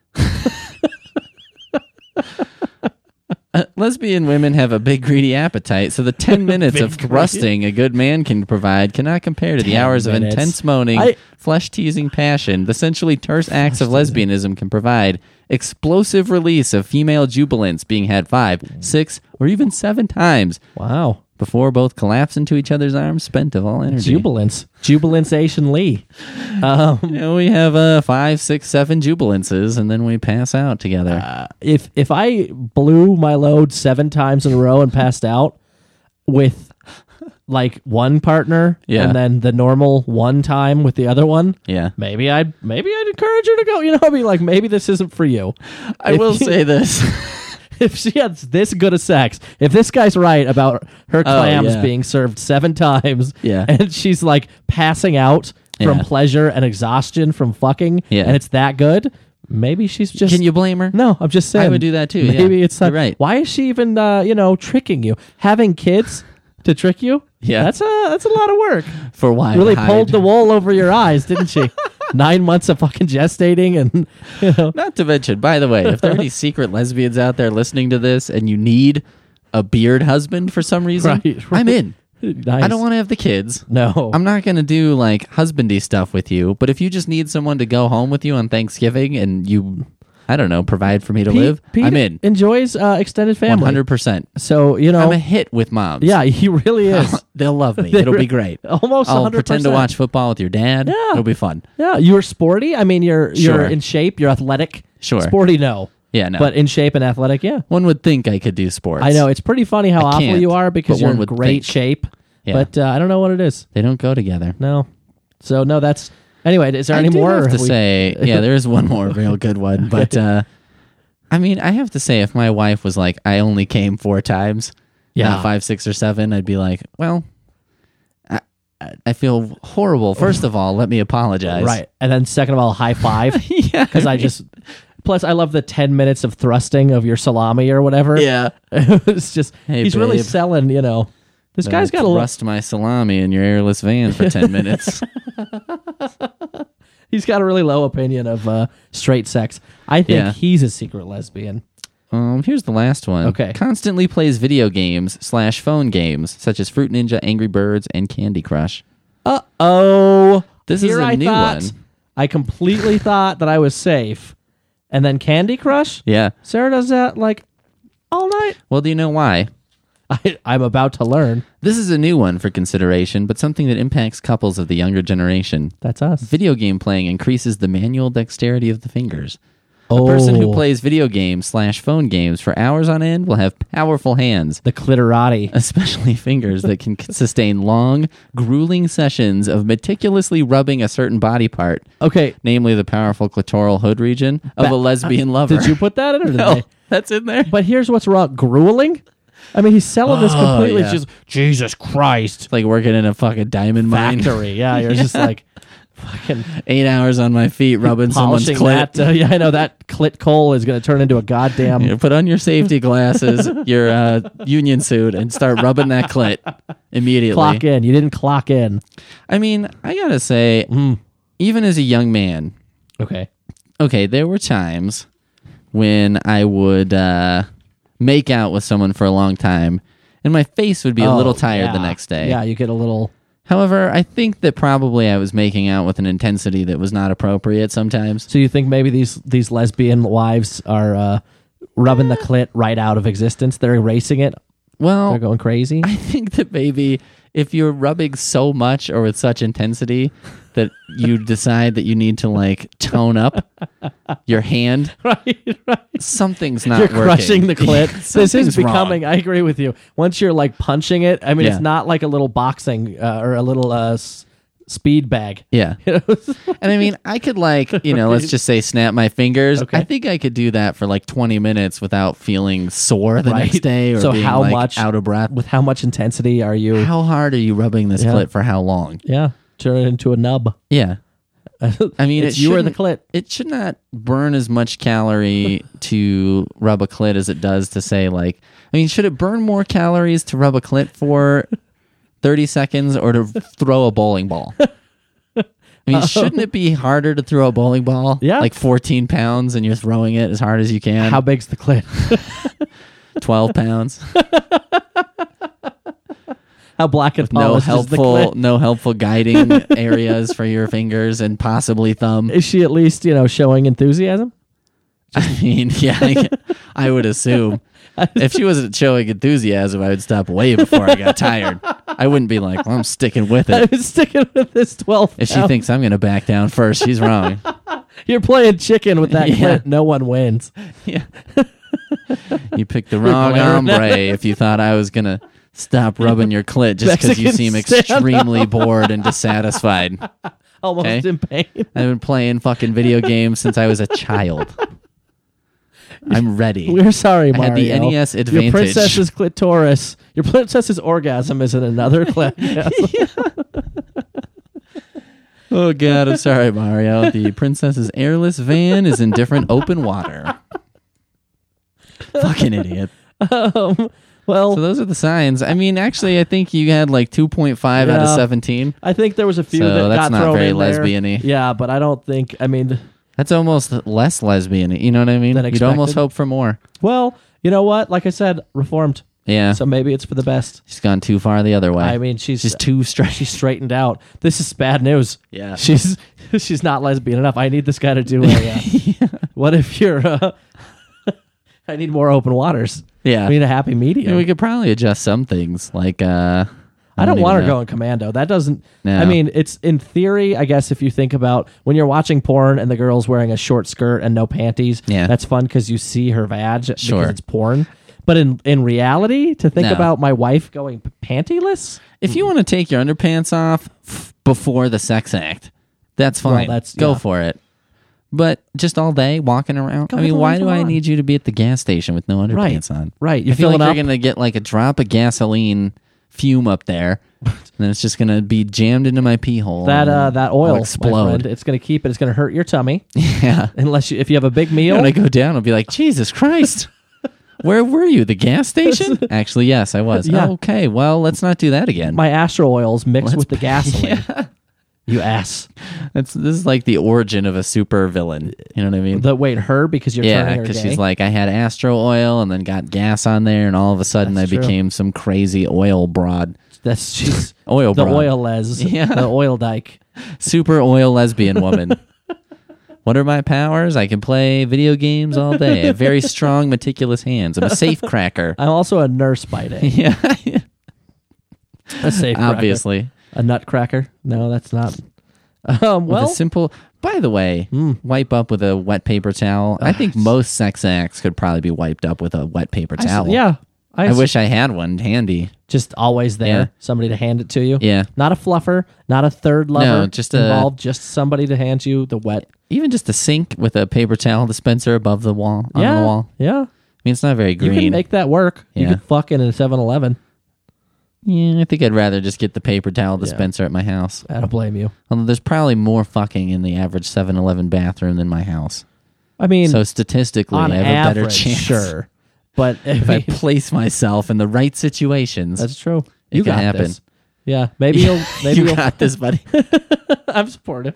Uh, lesbian women have a big greedy appetite, so the ten minutes of Big thrusting a good man can provide cannot compare to the ten hours of minutes. intense moaning, I- flesh-teasing passion, the essentially terse acts of lesbianism can provide. Explosive release of female jubilance being had five, six, or even seven times Wow, before both collapse into each other's arms, spent of all energy. jubilance, jubilanceation Lee. Um, You know, we have uh, five, six, seven jubilances, and then we pass out together. Uh, if if I blew my load seven times in a row and passed out with like one partner, Yeah. and then the normal one time with the other one, yeah. maybe I'd maybe I'd encourage her to go. You know, I'd be like, maybe this isn't for you. I If will you- say this. if she has this good a sex, if this guy's right about her Oh, clams yeah. being served seven times, Yeah. and she's like passing out from Yeah. pleasure and exhaustion from fucking, Yeah. and it's that good, maybe she's just. Can you blame her? No, I'm just saying. I would do that too, Maybe yeah. it's not You're right. Why is she even, uh, you know, tricking you? Having kids to trick you? Yeah. that's a that's a lot of work. For why? Really hide? pulled the wool over your eyes, didn't she? Nine months of fucking gestating, and you know, Not to mention, by the way, if there are any secret lesbians out there listening to this and you need a beard husband for some reason, Right, right. I'm in. nice. I don't want to have the kids. No, I'm not going to do like husbandy stuff with you, but if you just need someone to go home with you on Thanksgiving and you I don't know, provide for me to Pete, live, Pete I'm in. enjoys uh, extended family. one hundred percent. So, you know. I'm a hit with moms. Yeah, he really is. They'll love me. It'll be great. Almost I'll one hundred percent. pretend to watch football with your dad. Yeah. It'll be fun. Yeah, you're sporty. I mean, you're you're Sure. in shape. You're athletic. Sure. Sporty, no. Yeah, no. But in shape and athletic, yeah. One would think I could do sports. I know. It's pretty funny how I awful can't, you are because but you're one in would great think. shape. Yeah. But uh, I don't know what it is. They don't go together. No. So, no, that's... Anyway, is there I any do more? have to Have we- say, yeah, there is one more real good one. But, uh, I mean, I have to say, if my wife was like, I only came four times, Yeah. not five, six, or seven, I'd be like, well, I, I feel horrible. First of all, let me apologize. Right. And then second of all, high five. Yeah. Because I just... Plus, I love the ten minutes of thrusting of your salami or whatever. Yeah. It's just... Hey, he's really babe. selling, you know... This guy's got a little... Rust my salami in your airless van for ten minutes. He's got a really low opinion of uh, straight sex. I think Yeah. he's a secret lesbian. Um, here's the last one. Okay. Constantly plays video games slash phone games such as Fruit Ninja, Angry Birds, and Candy Crush. Uh oh. This is Here a I new thought, one. I completely thought that I was safe. And then Candy Crush? Yeah. Sarah does that like all night? Well, do you know why? I, I'm about to learn. This is a new one for consideration, but something that impacts couples of the younger generation. That's us. Video game playing increases the manual dexterity of the fingers. A person who Oh. plays video games slash phone games for hours on end will have powerful hands, The clitorati. especially fingers that can sustain long, grueling sessions of meticulously rubbing a certain body part, Okay. namely the powerful clitoral hood region of Ba- a lesbian lover. Did you put that in or did No, they? that's in there. But here's what's wrong. Grueling? I mean, he's selling this Oh, completely. yeah. Just, Jesus Christ. It's like working in a fucking diamond mine. Factory. Yeah, you're just like fucking Eight hours on my feet rubbing someone's polishing clit. that. Uh, yeah, I know that clit coal is going to turn into a goddamn... You know, put on your safety glasses, your uh, union suit, and start rubbing that clit immediately. Clock in. You didn't clock in. I mean, I gotta say, Mm. even as a young man, Okay. okay, there were times when I would uh, make out with someone for a long time, and my face would be a Oh, little tired yeah. the next day. Yeah, you get a little... However, I think that probably I was making out with an intensity that was not appropriate sometimes. So you think maybe these these lesbian wives are uh, rubbing the clit right out of existence? They're erasing it? Well, They're going crazy? I think that maybe if you're rubbing so much or with such intensity that you decide that you need to like tone up your hand, right, right. something's not You're working. crushing the clit. This is Something's wrong. becoming, I agree with you. Once you're like punching it, I mean, Yeah. it's not like a little boxing uh, or a little uh, s- speed bag. Yeah. You know? And I mean, I could like, you know, let's just say snap my fingers. Okay. I think I could do that for like twenty minutes without feeling sore the Right. next day or So being how like, much- out of breath. With how much intensity are you? How hard are you rubbing this Yeah. clit for how long? Yeah, turn it into a nub. Yeah. I mean, it's it you or the shouldn't- clit. It should not burn as much calorie to rub a clit as it does to say like, I mean, should it burn more calories to rub a clit for thirty seconds or to throw a bowling ball? I mean, shouldn't it be harder to throw a bowling ball? Yeah. Like fourteen pounds and you're throwing it as hard as you can. How big's the clit? twelve pounds. How black and No polished is the helpful, clit? no helpful guiding areas for your fingers and possibly thumb. Is she at least, you know, showing enthusiasm? I mean, yeah, I, I would assume. If she wasn't showing enthusiasm, I would stop way before I got tired. I wouldn't be like, well, I'm sticking with it. I'm sticking with this twelve. If she pound- thinks I'm going to back down first, she's wrong. You're playing chicken with that Yeah. clit, no one wins. Yeah. You picked the wrong glaring at hombre if you thought I was going to stop rubbing your clit just because you Mexican seem stand-up. extremely bored and dissatisfied. Almost Okay. in pain. I've been playing fucking video games since I was a child. I'm ready. We're sorry, I Mario. had the N E S Your Advantage. princess's clitoris. Your princess's orgasm is in another clit. Oh, God, I'm sorry, Mario. The princess's airless van is in different open water. Fucking idiot. um, well, So those are the signs. I mean, actually, I think you had like two point five out of Yeah. seventeen. I think there was a few So that that's got not thrown very in there. lesbian-y. Yeah, but I don't think. I mean, That's almost less lesbian. You know what I mean? Than You'd almost expected. hope for more. well, you know what? Like I said, reformed. Yeah. So maybe it's for the best. She's gone too far the other way. I mean, she's she's too straight. she's straightened out. This is bad news. Yeah. She's she's not lesbian enough. I need this guy to do a uh, What if you're? Uh, I need more open waters. Yeah. We need a happy medium. I mean, we could probably adjust some things, like uh, I don't even want her know. going commando. That doesn't. No. I mean, it's in theory. I guess if you think about when you're watching porn and the girl's wearing a short skirt and no panties, Yeah. that's fun because you see her vag Sure. because it's porn. But in in reality, to think No. about my wife going p- pantyless, If you want to take your underpants off f- before the sex act, that's fine. that's- Go yeah. for it. But just all day walking around. Go I with mean, the why length do of I on. need you to be at the gas station with no underpants on? right? I You're feel filling like up. you're gonna get like a drop of gasoline fume up there, and then it's just gonna be jammed into my pee hole. that uh, and that I'll oil, my explode. friend, it's going to keep it. It's going to hurt your tummy Yeah. unless you if you have a big meal. When I go down, I'll be like, Jesus Christ. Where were you? The gas station? Actually, yes, I was. Yeah. Okay, well, let's not do that again. My Astro oils mixed Let's with the gasoline. Yeah. You ass. That's this is like the origin of a super villain. You know what I mean? The wait her because you're yeah, turning her because gay. she's like, I had Astro oil and then got gas on there, and all of a sudden That's I true. became some crazy oil broad. That's she's Oil the broad. oil les. Yeah. The oil dyke. Super oil lesbian woman. What are my powers? I can play video games all day. I have very strong, meticulous hands. I'm a safe cracker. I'm also a nurse by day. Yeah, A safe cracker. obviously. A nutcracker? No, that's not. Um, With well, a simple. By the way, wipe up with a wet paper towel. I think most sex acts could probably be wiped up with a wet paper I s- towel. yeah. I, I s- wish I had one handy. just always there. Yeah. Somebody to hand it to you. Yeah. Not a fluffer. Not a third lover. just a- involved. Just somebody to hand you the wet. Even just a sink with a paper towel dispenser above the wall, on yeah. the wall. Yeah. I mean, it's not very You green. can make that work. You Yeah. could fuck in a seven eleven. yeah, I think I'd rather just get the paper towel dispenser at my house. I don't blame you. Although there's probably more fucking in the average seven eleven bathroom than my house. I mean, So statistically, on I have average, a better chance. sure. But I If I mean, place myself in the right situations, that's true. it You can got happen. this. Yeah. Maybe you'll. Maybe you you'll, got this, buddy. I'm supportive.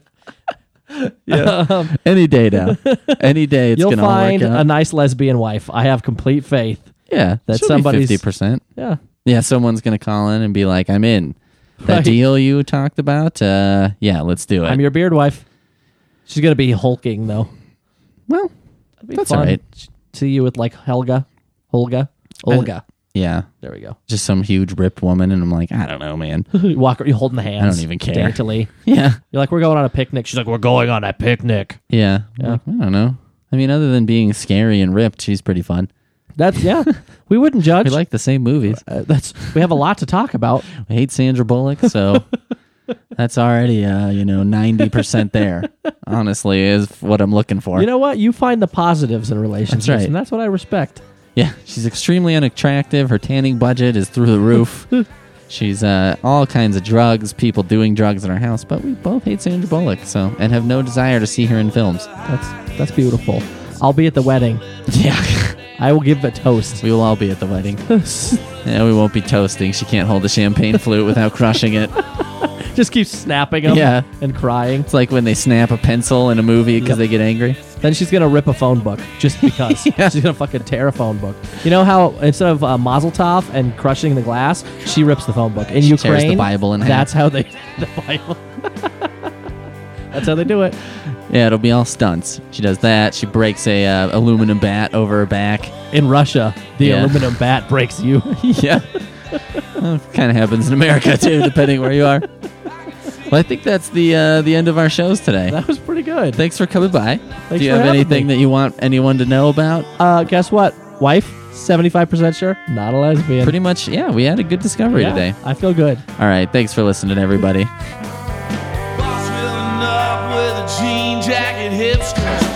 Any day now. Any day it's You'll going to all find work out. a nice lesbian wife. I have complete faith. yeah, that she'll be somebody's- fifty percent. Yeah. Yeah, someone's going to call in and be like, I'm in. That Right. deal you talked about, uh, yeah, let's do it. I'm your beard wife. She's gonna be hulking though. well, That'd be That's fun. all right. See you with like Helga, Olga, Olga. yeah, There we go. just some huge ripped woman, and I'm like, I don't know, man. You walk. You holding the hands. don't even care. Daintily. Yeah, You're like, we're going on a picnic. She's like, we're going on a picnic. yeah, Yeah. Like, I don't know. I mean, other than being scary and ripped, she's pretty fun. That's yeah. We wouldn't judge. We like the same movies. Uh, that's we have a lot to talk about. I hate Sandra Bullock, so that's already uh, you know ninety percent there. Honestly, is what I'm looking for. You know what? You find the positives in relationships, That's right. and that's what I respect. Yeah, she's extremely unattractive. Her tanning budget is through the roof. She's uh, all kinds of drugs, people doing drugs in our house, but we both hate Sandra Bullock, so and have no desire to see her in films. That's that's beautiful. I'll be at the wedding. Yeah, I will give a toast. we will all be at the wedding. Yeah, we won't be toasting. She can't hold a champagne flute without crushing it. Just keep snapping them Yeah. and crying. It's like when they snap a pencil in a movie because Yep. they get angry. Then she's gonna rip a phone book just because. Yeah. She's gonna fucking tear a phone book. You know how instead of uh, Mazel Tov and crushing the glass, she rips the phone book. In She Ukraine, tears the Bible in half. that's how they the Bible. That's how they do it. Yeah, it'll be all stunts. She does that. She breaks a uh, aluminum bat over her back. In Russia, the Yeah. aluminum bat breaks you. Yeah. Well, kind of happens in America too, depending where you are. Well, I think that's the uh, the end of our shows today. That was pretty good. Thanks for coming by. Thanks Do you for have having anything me. that you want anyone to know about? Uh, guess what? Wife, seventy-five percent sure, not a lesbian. Pretty much, yeah, we had a good discovery Yeah, today. I feel good. All right, thanks for listening, everybody. Boss filling up with a jean jacket hipster.